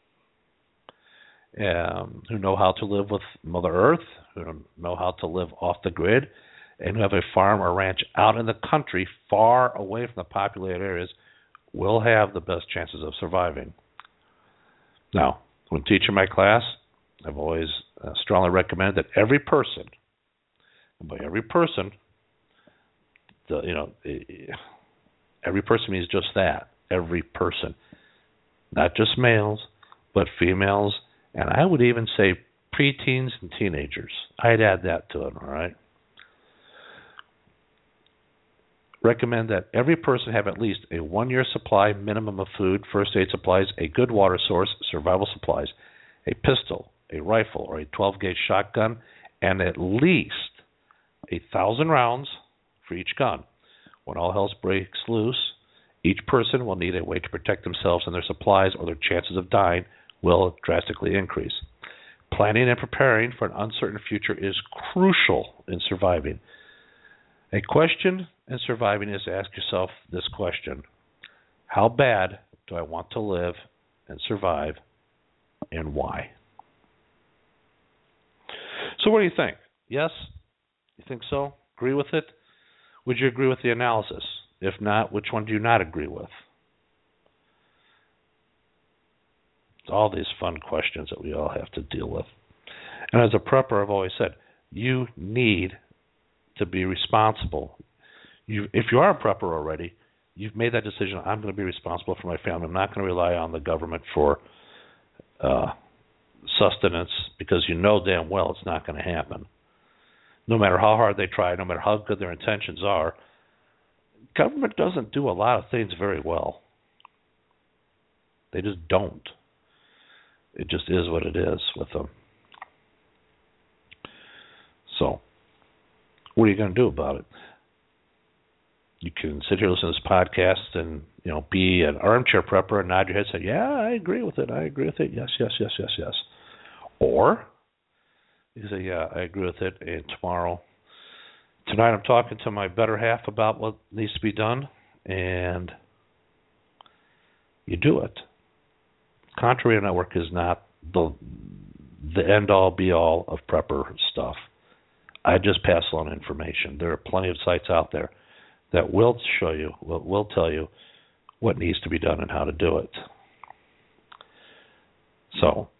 um, who know how to live with Mother Earth, who know how to live off the grid, and who have a farm or ranch out in the country far away from the populated areas will have the best chances of surviving. Now, when teaching my class, I've always uh, strongly recommended that every person, and by every person, the, you know, every person means just that, every person, not just males, but females, and I would even say preteens and teenagers. I'd add that to it, all right? Recommend that every person have at least a one-year supply minimum of food, first aid supplies, a good water source, survival supplies, a pistol, a rifle, or a twelve-gauge shotgun, and at least a thousand rounds for each gun. When all hell breaks loose, each person will need a way to protect themselves and their supplies, or their chances of dying will drastically increase. Planning and preparing for an uncertain future is crucial in surviving. A question in surviving is to ask yourself this question: how bad do I want to live and survive, and why? So what do you think? Yes? You think so? Agree with it? Would you agree with the analysis? If not, which one do you not agree with? It's all these fun questions that we all have to deal with. And as a prepper, I've always said, you need to be responsible. You, if you are a prepper already, you've made that decision. I'm going to be responsible for my family. I'm not going to rely on the government for uh, sustenance, because you know damn well it's not going to happen. No matter how hard they try, no matter how good their intentions are, government doesn't do a lot of things very well. They just don't. It just is what it is with them. So, what are you going to do about it? You can sit here, listen to this podcast, and you know, be an armchair prepper and nod your head, and say, "Yeah, I agree with it. I agree with it. Yes, yes, yes, yes, yes." Or you say, "Yeah, I agree with it." And tomorrow, tonight, I'm talking to my better half about what needs to be done, and you do it. Contra Radio Network is not the the end all be all of prepper stuff. I just pass along information. There are plenty of sites out there that will show you, will, will tell you what needs to be done and how to do it. So,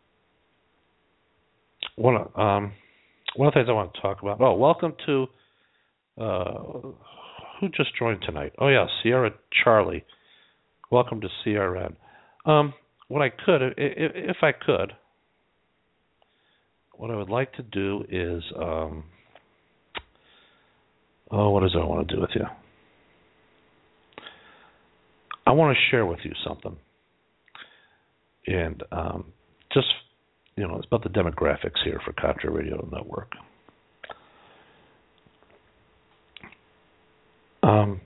one of, um, one of the things I want to talk about. Oh, welcome to uh, who just joined tonight? Oh yeah, Sierra Charlie. Welcome to C R N. Um, what I could, if I could, what I would like to do is. Um, Oh, what is it I want to do with you? I want to share with you something. And um, just, you know, it's about the demographics here for Contra Radio Network. Um,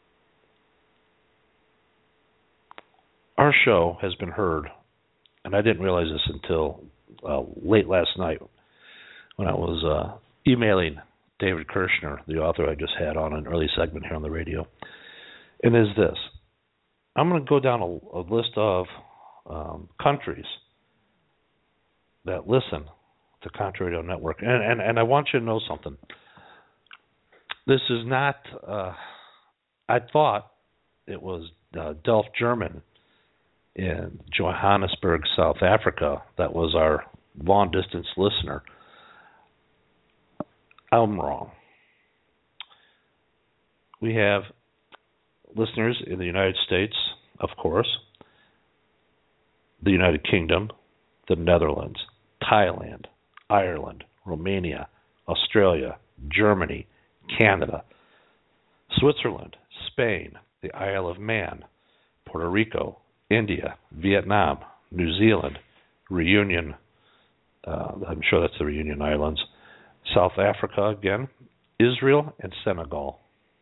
our show has been heard, and I didn't realize this until uh, late last night when I was uh, emailing David Kirshner, the author I just had on an early segment here on the radio, and is this. I'm going to go down a, a list of um, countries that listen to Contra Radio Network, and, and, and I want you to know something. This is not, uh, I thought it was uh, Delft German in Johannesburg, South Africa, that was our long-distance listener. I'm wrong. We have listeners in the United States, of course, the United Kingdom, the Netherlands, Thailand, Ireland, Romania, Australia, Germany, Canada, Switzerland, Spain, the Isle of Man, Puerto Rico, India, Vietnam, New Zealand, Reunion, uh, I'm sure that's the Reunion Islands, South Africa again, Israel, and Senegal.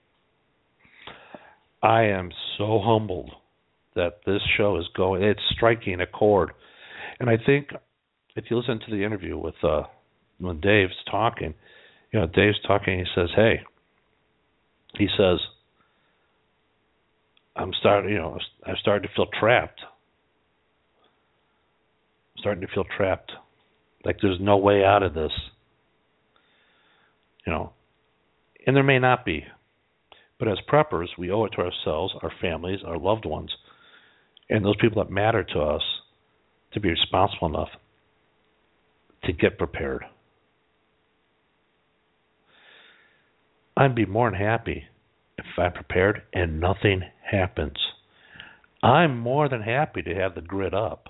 I am so humbled that this show is going, it's striking a chord. And I think if you listen to the interview with, uh, when Dave's talking, you know, Dave's talking, he says, hey, he says, I'm starting, you know, I'm starting to feel trapped. I'm starting to feel trapped. Like there's no way out of this. You know, and there may not be. But as preppers, we owe it to ourselves, our families, our loved ones, and those people that matter to us to be responsible enough to get prepared. I'd be more than happy if I'm prepared and nothing happens. I'm more than happy to have the grid up.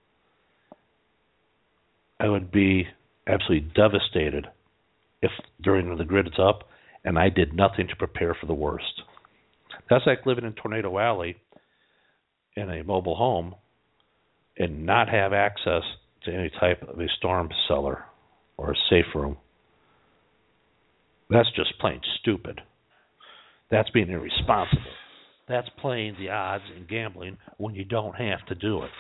I would be absolutely devastated if during the grid it's up and I did nothing to prepare for the worst. That's like living in Tornado Alley in a mobile home and not have access to any type of a storm cellar or a safe room. That's just plain stupid. That's being irresponsible. That's playing the odds and gambling when you don't have to do it.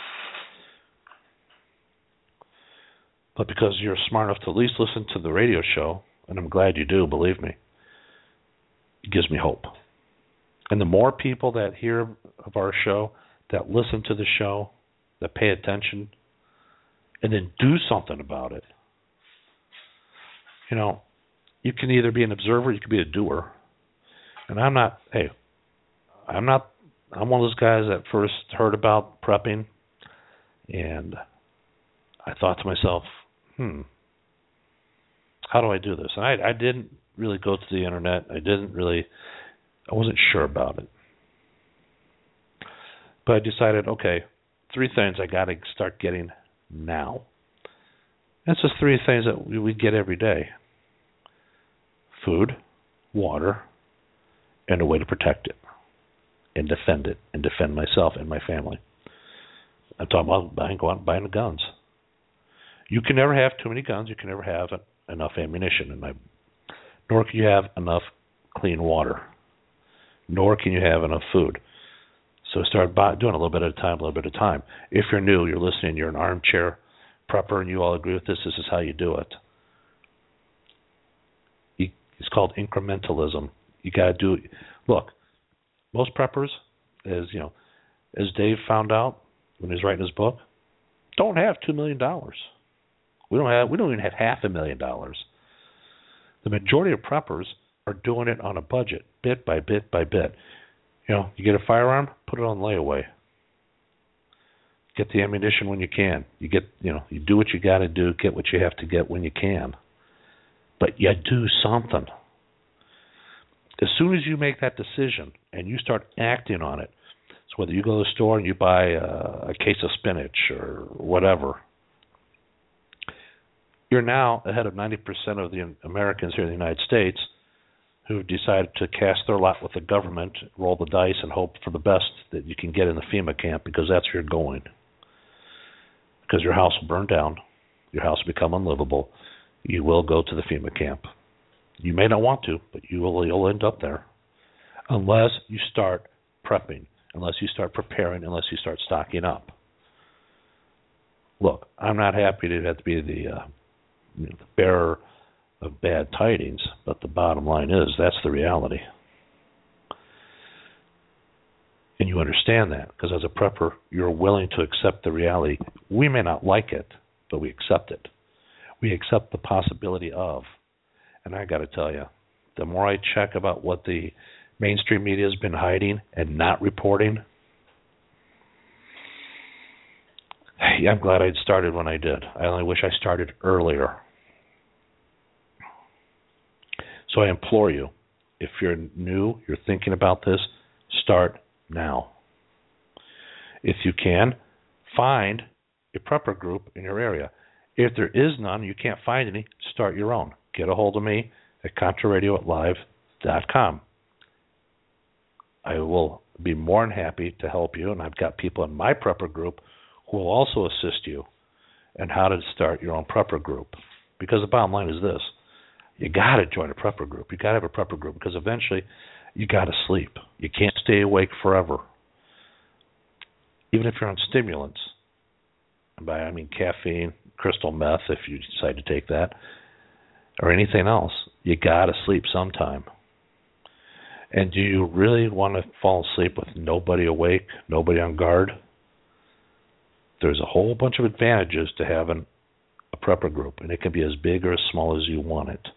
But because you're smart enough to at least listen to the radio show, and I'm glad you do, believe me, it gives me hope. And the more people that hear of our show, that listen to the show, that pay attention, and then do something about it. You know, you can either be an observer, you can be a doer. And I'm not, hey, I'm not, I'm one of those guys that first heard about prepping, and I thought to myself, hmm, how do I do this? And I, I didn't really go to the internet. I didn't really, I wasn't sure about it. But I decided, okay, three things I got to start getting now. That's just three things that we, we get every day. Food, water, and a way to protect it and defend it and defend myself and my family. I'm talking about buying, go out and buying the guns. You can never have too many guns. You can never have enough ammunition, and I, nor can you have enough clean water. Nor can you have enough food. So start by doing a little bit at a time, a little bit at a time. If you're new, you're listening, you're an armchair prepper, and you all agree with this, this is how you do it. You, it's called incrementalism. You got to do, look, most preppers, as you know, as Dave found out when he was writing his book, don't have two million dollars. We don't have, we don't even have half a million dollars. The majority of preppers are doing it on a budget, bit by bit by bit. You know, you get a firearm, put it on layaway. Get the ammunition when you can. You get, you know, you do what you got to do, get what you have to get when you can. But you do something. As soon as you make that decision and you start acting on it, so whether you go to the store and you buy a, a case of spinach or whatever, you're now ahead of ninety percent of the Americans here in the United States who decided to cast their lot with the government, roll the dice, and hope for the best that you can get in the FEMA camp because that's where you're going. Because your house will burn down, your house will become unlivable, you will go to the FEMA camp. You may not want to, but you will, you'll end up there. Unless you start prepping, unless you start preparing, unless you start stocking up. Look, I'm not happy to have to be the, uh, you know, the bearer of bad tidings, but the bottom line is that's the reality. And you understand that, because as a prepper, you're willing to accept the reality. We may not like it, but we accept it. We accept the possibility of. And I got to tell you, the more I check about what the mainstream media has been hiding and not reporting, I'm glad I'd started when I did. I only wish I started earlier. So I implore you, if you're new, you're thinking about this, start now. If you can, find a prepper group in your area. If there is none, you can't find any, start your own. Get a hold of me at contra radio at live dot com. I will be more than happy to help you, and I've got people in my prepper group who will also assist you in how to start your own prepper group. Because the bottom line is this. You got to join a prepper group. You got to have a prepper group because eventually you got to sleep. You can't stay awake forever. Even if you're on stimulants, and by I mean caffeine, crystal meth, if you decide to take that, or anything else, you got to sleep sometime. And do you really want to fall asleep with nobody awake, nobody on guard? There's a whole bunch of advantages to having a prepper group, and it can be as big or as small as you want it.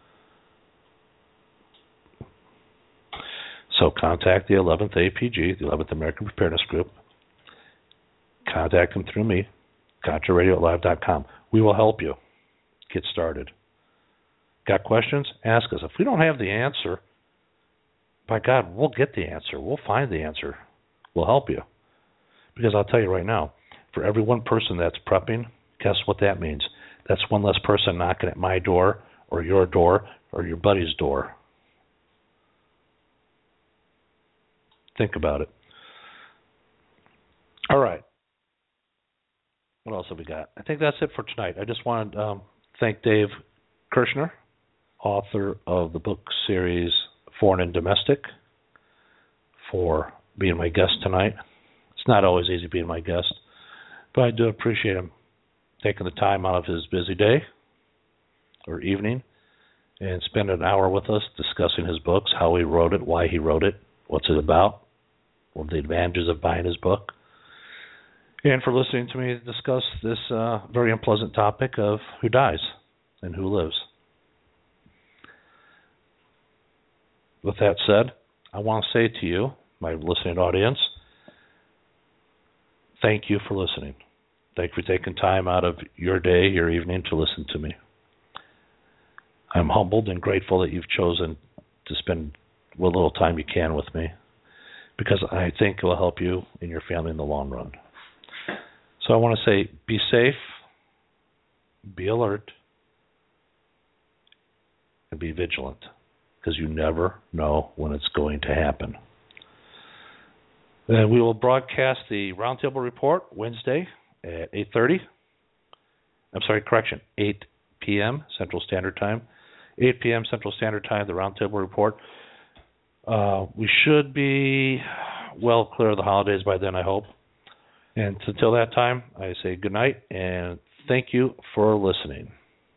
So contact the eleventh A P G, the eleventh American Preparedness Group. Contact them through me, contra radio at live dot com. We will help you get started. Got questions? Ask us. If we don't have the answer, by God, we'll get the answer. We'll find the answer. We'll help you. Because I'll tell you right now, for every one person that's prepping, guess what that means? That's one less person knocking at my door or your door or your buddy's door. Think about it. All right. What else have we got? I think that's it for tonight. I just want to um, thank Dave Kirshner, author of the book series Foreign and Domestic, for being my guest tonight. It's not always easy being my guest, but I do appreciate him taking the time out of his busy day or evening and spending an hour with us discussing his books, how he wrote it, why he wrote it, what's it about, what are the advantages of buying his book, and for listening to me discuss this uh, very unpleasant topic of who dies and who lives. With that said, I want to say to you, my listening audience, thank you for listening. Thank you for taking time out of your day, your evening, to listen to me. I'm humbled and grateful that you've chosen to spend what little time you can with me, because I think it will help you and your family in the long run. So I want to say, be safe, be alert, and be vigilant, because you never know when it's going to happen. Then we will broadcast the Roundtable Report Wednesday at eight thirty. I'm sorry, correction, eight p.m. Central Standard Time. eight p.m. Central Standard Time, the Roundtable Report. Uh, we should be well clear of the holidays by then, I hope. And until that time, I say good night and thank you for listening.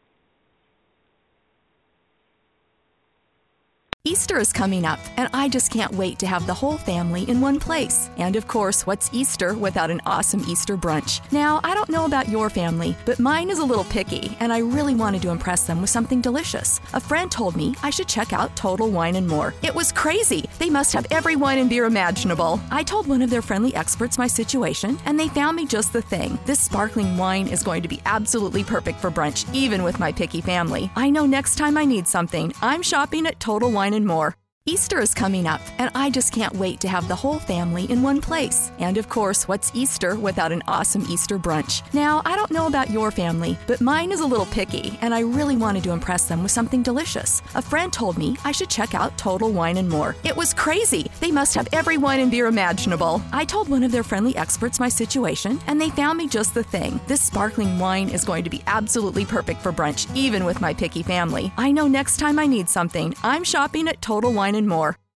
Easter is coming up, and I just can't wait to have the whole family in one place. And of course, what's Easter without an awesome Easter brunch? Now, I don't know about your family, but mine is a little picky, and I really wanted to impress them with something delicious. A friend told me I should check out Total Wine and More. It was crazy. They must have every wine and beer imaginable. I told one of their friendly experts my situation, and they found me just the thing. This sparkling wine is going to be absolutely perfect for brunch, even with my picky family. I know next time I need something, I'm shopping at Total Wine and More. Easter is coming up, and I just can't wait to have the whole family in one place. And of course, what's Easter without an awesome Easter brunch? Now, I don't know about your family, but mine is a little picky, and I really wanted to impress them with something delicious. A friend told me I should check out Total Wine and More. It was crazy. They must have every wine and beer imaginable. I told one of their friendly experts my situation, and they found me just the thing. This sparkling wine is going to be absolutely perfect for brunch, even with my picky family. I know next time I need something, I'm shopping at Total Wine and More.